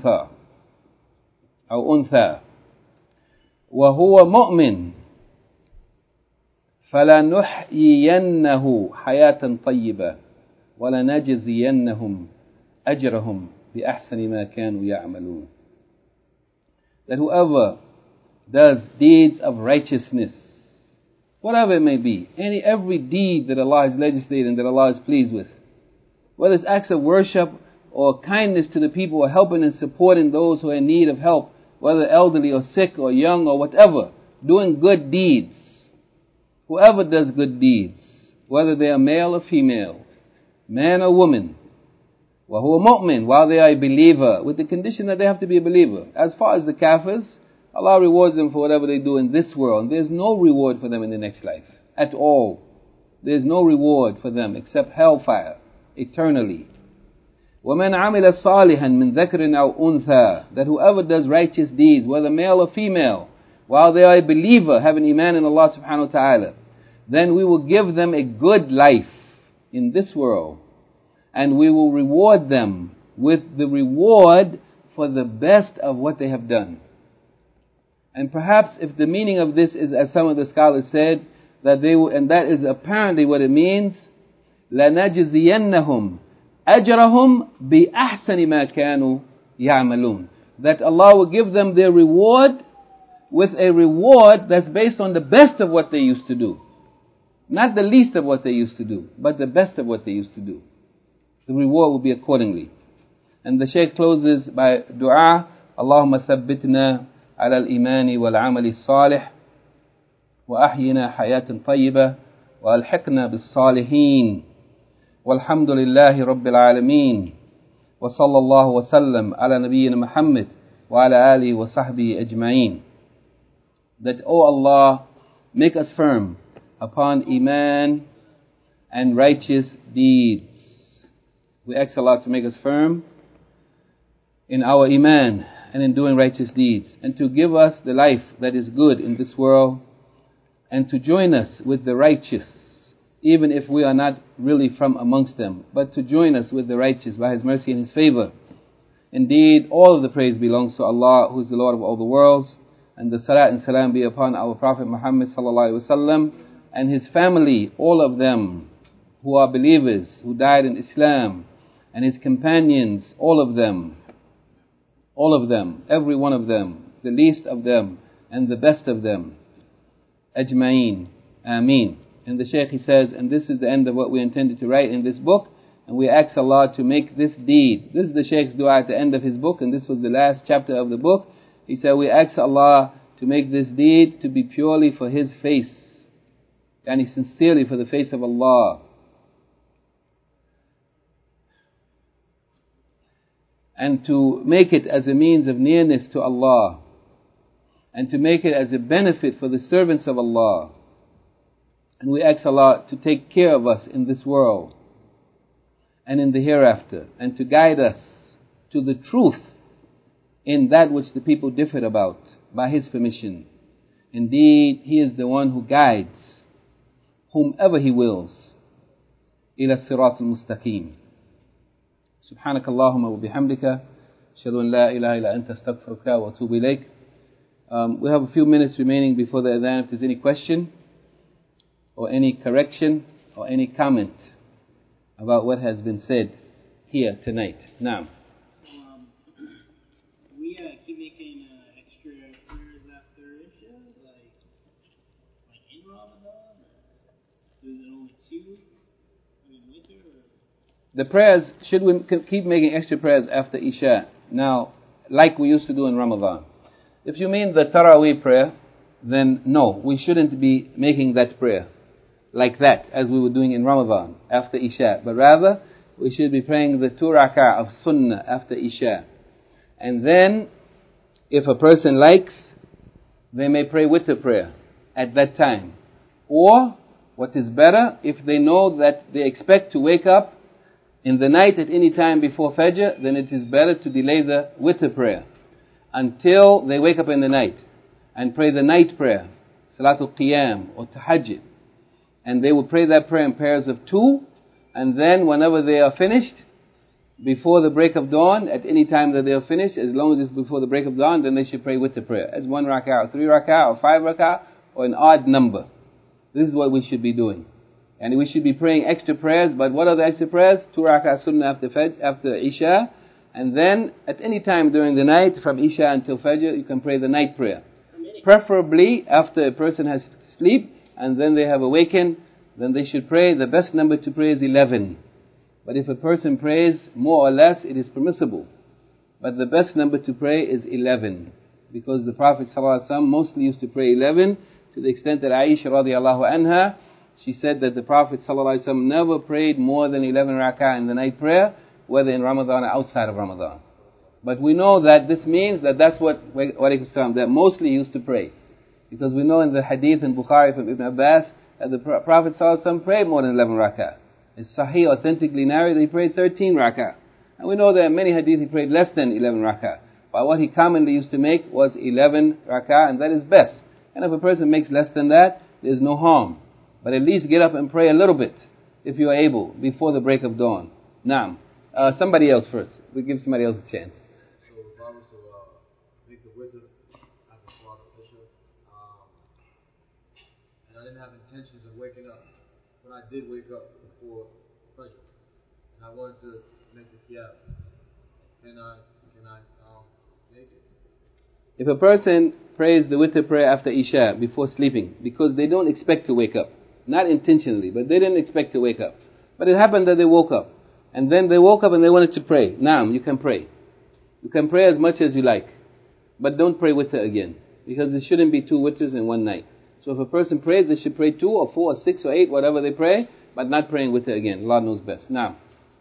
أو أنثى وهو مؤمن فلنحيينه حياة طيبة ولنجزينهم أجرهم بأحسن ما كانوا يعملون. That whoever does deeds of righteousness, whatever it may be, every deed that Allah has legislated and that Allah is pleased with, whether it's acts of worship or kindness to the people or helping and supporting those who are in need of help, whether elderly or sick or young or whatever, doing good deeds. Whoever does good deeds, whether they are male or female, man or woman, وَهُوَ مُؤْمِن, while they are a believer, with the condition that they have to be a believer. As far as the kafirs, Allah rewards them for whatever they do in this world. And there's no reward for them in the next life at all. There's no reward for them except hellfire, eternally. وَمَنْ عَمِلَ صَالِحًا مِنْ ذَكْرٍ أَوْ أُنْثَى, that whoever does righteous deeds, whether male or female, while they are a believer, have an iman in Allah subhanahu wa ta'ala, then we will give them a good life in this world, and we will reward them with the reward for the best of what they have done. And perhaps if the meaning of this is, as some of the scholars said, that they will, and that is apparently what it means, لَنَجْزِيَنَّهُمْ أَجْرَهُمْ بِأَحْسَنِ مَا كَانُوا يَعْمَلُونَ, that Allah will give them their reward with a reward that's based on the best of what they used to do. Not the least of what they used to do, but the best of what they used to do. The reward will be accordingly. And the Shaykh closes by dua, Allahumma thabbitna ala al-imani wal-amali salih wa ahyina hayatan tayyibah wa alhiqna bis-salihin walhamdulillahi rabbil alameen wa sallallahu wa sallam ala nabiyyina Muhammad wa ala alihi wa sahbihi ajma'een. That, O Allah, make us firm upon iman and righteous deeds. We ask Allah to make us firm in our iman and in doing righteous deeds, and to give us the life that is good in this world, and to join us with the righteous, even if we are not really from amongst them, but to join us with the righteous by His mercy and His favor. Indeed, all of the praise belongs to Allah, who is the Lord of all the worlds, and the salat and salam be upon our Prophet Muhammad sallallahu alaihi wasallam and his family, all of them who are believers, who died in Islam, and his companions, all of them, every one of them, the least of them and the best of them, ajma'een, ameen. And the Shaykh, he says, and this is the end of what we intended to write in this book, and we ask Allah to make this deed. This is the Shaykh's dua at the end of his book, and this was the last chapter of the book. He said, we ask Allah to make this deed to be purely for His face, and sincerely for the face of Allah, and to make it as a means of nearness to Allah, and to make it as a benefit for the servants of Allah. And we ask Allah to take care of us in this world and in the hereafter, and to guide us to the truth in that which the people differed about, by His permission. Indeed, He is the one who guides whomever He wills ila as-sirat al-mustaqim. سبحانك اللهم وبحمدك أشهد أن لا إله إلا أنت أستغفرك وأتوب إليك. We have a few minutes remaining before the adhan. If there's any question or any correction or any comment about what has been said here tonight. Now, we keep making extra prayers after Isha, like in Ramadan, or is it only 2 in winter? The prayers, should we keep making extra prayers after Isha? Now, like we used to do in Ramadan. If you mean the Taraweeh prayer, then no, we shouldn't be making that prayer. like that, as we were doing in Ramadan, after Isha. But rather, we should be praying the 2 rak'ah of Sunnah after Isha. And then, if a person likes, they may pray witr prayer at that time. Or, what is better, if they know that they expect to wake up in the night at any time before Fajr, then it is better to delay the witr prayer until they wake up in the night and pray the night prayer, Salatul Qiyam or Tahajjud. And they will pray that prayer in pairs of 2, and then whenever they are finished, before the break of dawn, at any time that they are finished, as long as it's before the break of dawn, then they should pray witr prayer as 1 rak'ah or 3 rak'ah or 5 rak'ah or an odd number. This is what we should be doing. And we should be praying extra prayers, but what are the extra prayers? 2 rak'ah Sunnah after Fajr, after Isha, and then at any time during the night, from Isha until Fajr, you can pray the night prayer. Preferably after a person has sleep and then they have awakened, then they should pray. The best number to pray is 11. But if a person prays more or less, it is permissible. But the best number to pray is 11. Because the Prophet ﷺ mostly used to pray 11, to the extent that Aisha radiallahu anha, she said that the Prophet ﷺ never prayed more than 11 rak'ah in the night prayer, whether in Ramadan or outside of Ramadan. But we know that this means that that's what that mostly used to pray. Because we know in the hadith in Bukhari from Ibn Abbas that the Prophet ﷺ prayed more than 11 rak'ah. It's Sahih, authentically narrated, he prayed 13 rak'ah. And we know that in many hadith he prayed less than 11 rak'ah. But what he commonly used to make was 11 rak'ah, and that is best. And if a person makes less than that, there's no harm. But at least get up and pray a little bit, if you are able, before the break of dawn. Naam. Somebody else first. We'll give somebody else a chance. So if I was to make the witr as a Salat official, and I didn't have intentions of waking up, but I did wake up before Fajr, and I wanted to make the qiyam, can I make it? If a person prays the witr prayer after Isha, before sleeping, because they don't expect to wake up, not intentionally, but they didn't expect to wake up, but it happened that they woke up, and then they woke up and they wanted to pray. Naam, you can pray. You can pray as much as you like, but don't pray witr again, because it shouldn't be 2 witrs in one night. So if a person prays, they should pray 2 or 4 or 6 or 8, whatever they pray, but not praying witr again. Allah knows best. Naam.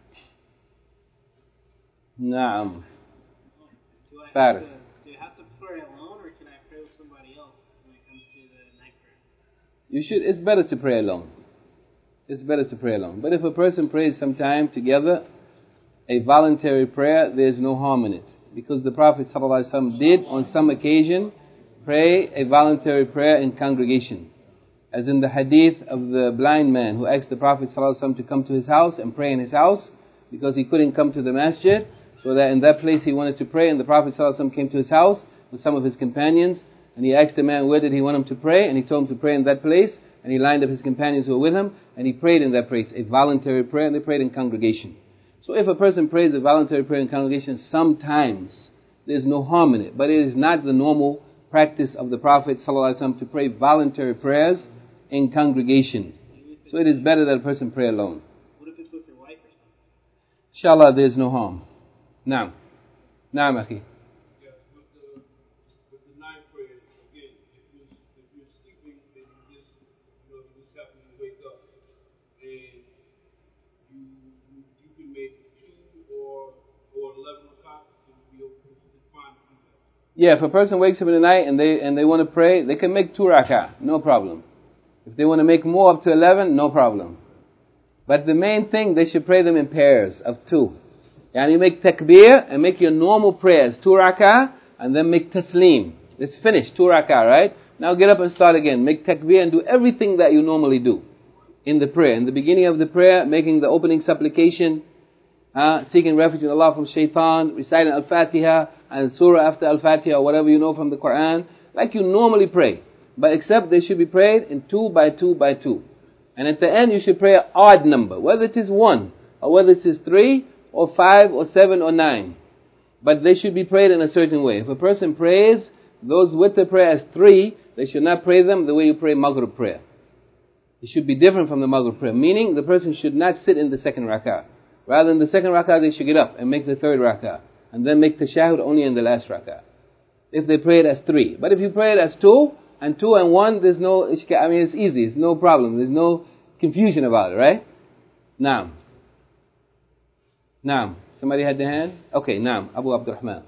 Naam. Faris. Do I have to pray alone, or can I pray with somebody else when it comes to the night prayer? It's better to pray alone. It's better to pray alone. But if a person prays sometime together, a voluntary prayer, there's no harm in it. Because the Prophet ﷺ did, on some occasion, pray a voluntary prayer in congregation. As in the hadith of the blind man who asked the Prophet ﷺ to come to his house and pray in his house, because he couldn't come to the masjid, so that in that place he wanted to pray, and the Prophet ﷺ came to his house with some of his companions, and he asked the man where did he want him to pray, and he told him to pray in that place, and he lined up his companions who were with him, and he prayed in that place, a voluntary prayer, and they prayed in congregation. So if a person prays a voluntary prayer in congregation, sometimes there's no harm in it, but it is not the normal practice of the Prophet ﷺ to pray voluntary prayers in congregation. So it is better that a person pray alone. What if it's with your wife or something? Inshallah, there's no harm. Naam. Naam, akhi. Yes, with the night prayer, again, if you're sleeping and you just happen to wake up, and you can make 2 or 11 o'clock, it would be okay. It's fine to do that. Yeah, if a person wakes up in the night and they want to pray, they can make 2 rak'ah, no problem. If they want to make more up to 11, no problem. But the main thing, they should pray them in pairs of 2. And you make takbir and make your normal prayers, 2 rak'ah, and then make taslim. It's finished, 2 rak'ah, right? Now get up and start again. Make takbir and do everything that you normally do in the prayer. In the beginning of the prayer, making the opening supplication, seeking refuge in Allah from shaitan, reciting Al-Fatiha and Surah after Al-Fatiha or whatever you know from the Quran, like you normally pray. But except they should be prayed in 2 by 2 by 2. And at the end you should pray an odd number, whether it is 1 or whether it is 3 or 5 or 7 or 9. But they should be prayed in a certain way. If a person prays those witr prayers 3, they should not pray them the way you pray Maghrib prayer. It should be different from the Maghrib prayer. Meaning the person should not sit in the second rak'ah. Rather in the second rak'ah they should get up and make the third rak'ah. And then make tashahud only in the last rak'ah. If they pray it as 3. But if you pray it as 2, and 2 and 1, there's no, it's easy, it's no problem. There's no confusion about it, right? Naam. Naam. Somebody had their hand? Okay, Naam. Abu Abdurrahman.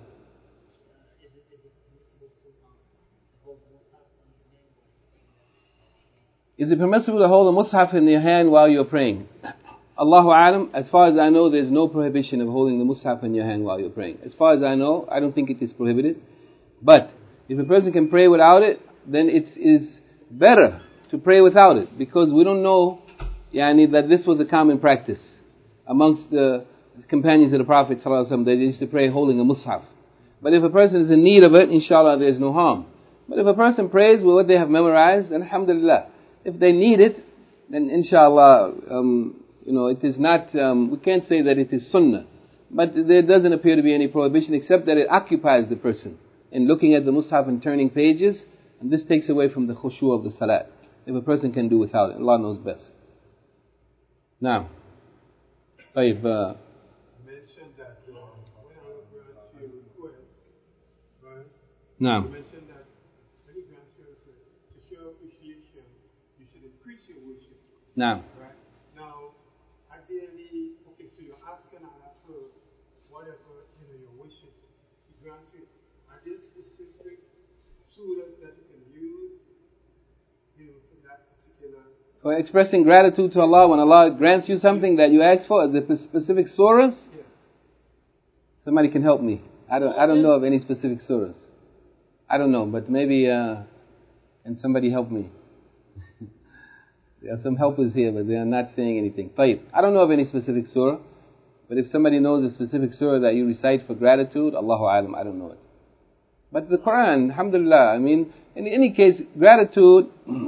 Is it permissible to hold a mushaf in your hand while you're praying? Allahu Alam, as far as I know, there's no prohibition of holding the mushaf in your hand while you're praying. As far as I know, I don't think it is prohibited. But if a person can pray without it, then it is better to pray without it, because we don't know that this was a common practice amongst the companions of the Prophet ﷺ. They used to pray holding a mushaf. But if a person is in need of it, inshallah, there's no harm. But if a person prays with what they have memorized, then alhamdulillah. If they need it, then inshallah, it is not, we can't say that it is sunnah. But there doesn't appear to be any prohibition, except that it occupies the person in looking at the mushaf and turning pages, and this takes away from the khushu of the salat. If a person can do without it, Allah knows best. Now, طيب, mentioned that when Allah grants you a request, right? Now, You mentioned that when He grants you a request, to show appreciation, you should increase your worship. now, Right? Now, ideally, okay, so you're asking Allah for whatever, your wishes He grants you. Are there specific surahs that you can use, for that particular? for expressing gratitude to Allah when Allah grants you something that you ask for, is there specific surahs? Yes. Somebody can help me. I don't know of any specific surahs. I don't know, but maybe can somebody help me? There are some helpers here, but they are not saying anything. طيب. I don't know of any specific surah, but if somebody knows a specific surah that you recite for gratitude, Allahu Alam, I don't know it. But the Quran, alhamdulillah, in any case, gratitude,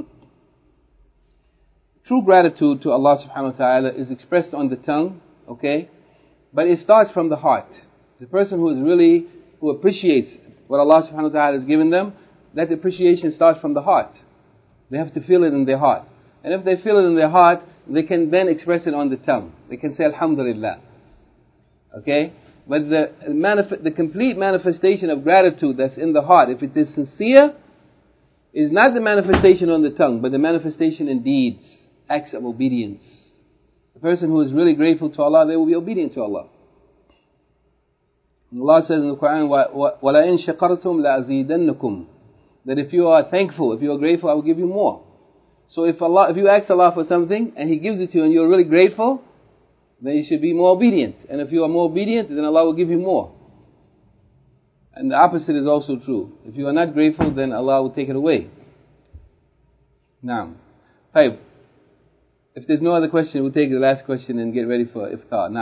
true gratitude to Allah subhanahu wa ta'ala is expressed on the tongue, okay? But it starts from the heart. The person who appreciates what Allah subhanahu wa ta'ala has given them, that appreciation starts from the heart. They have to feel it in their heart. And if they feel it in their heart, they can then express it on the tongue. They can say Alhamdulillah. Okay? But the complete manifestation of gratitude that's in the heart, if it is sincere, is not the manifestation on the tongue, but the manifestation in deeds, acts of obedience. The person who is really grateful to Allah, they will be obedient to Allah. And Allah says in the Quran, وَلَئِن شَكَرْتُمْ لَأَزِيدَنَّكُمْ, that if you are thankful, if you are grateful, I will give you more. So if you ask Allah for something and He gives it to you and you're really grateful, then you should be more obedient. And if you are more obedient, then Allah will give you more. And the opposite is also true. If you are not grateful, then Allah will take it away. Now, طيب. If there's no other question, we'll take the last question and get ready for iftar.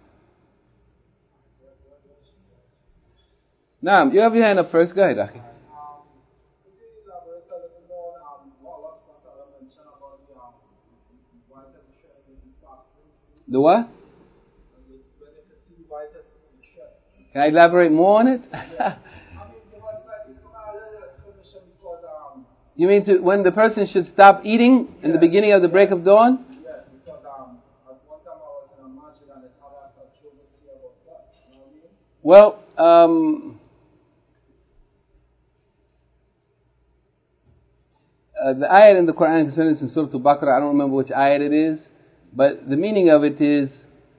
Now, you have your hand up first. Go ahead, Akhi. Could you elaborate a little more on what Allah subhanahu wa ta'ala mentioned about the white shirt and fasting? The what? When they could see white shirt. Can I elaborate more on it? Give us like a little explanation because You mean when the person should stop eating in the beginning of the break of dawn? yes, because at one time I was in a masjid and it had a controversy about that. You know what I mean? Well, the ayat in the Quran concerning this in Surah Al-Baqarah, I don't remember which ayat it is, but the meaning of it is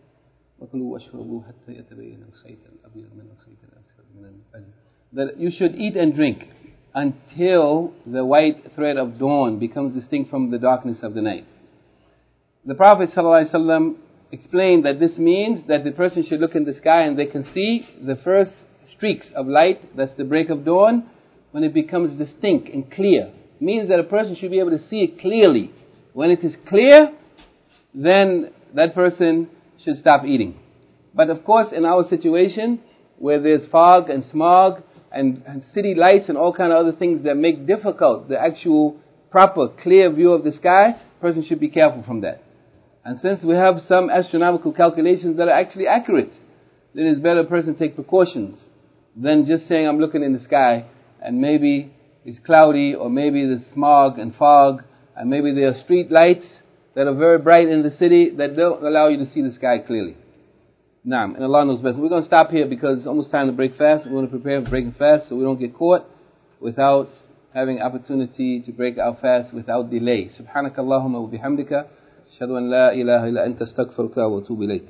that you should eat and drink until the white thread of dawn becomes distinct from the darkness of the night. The Prophet ﷺ explained that this means that the person should look in the sky and they can see the first streaks of light, that's the break of dawn, when it becomes distinct and clear. It means that a person should be able to see it clearly. When it is clear, then that person should stop eating. But of course, in our situation, where there's fog and smog and city lights and all kind of other things that make difficult the actual proper clear view of the sky, a person should be careful from that. And since we have some astronomical calculations that are actually accurate, then it's better a person take precautions than just saying, I'm looking in the sky and maybe it's cloudy, or maybe there's smog and fog, and maybe there are street lights that are very bright in the city that don't allow you to see the sky clearly. Naam, and Allah knows best. We're going to stop here because it's almost time to break fast. We want to prepare for breaking fast so we don't get caught without having opportunity to break our fast without delay. Subhanakallahumma wa bihamdika. أشهد أن لا إله إلا أنت أستغفرك وأتوب إليك.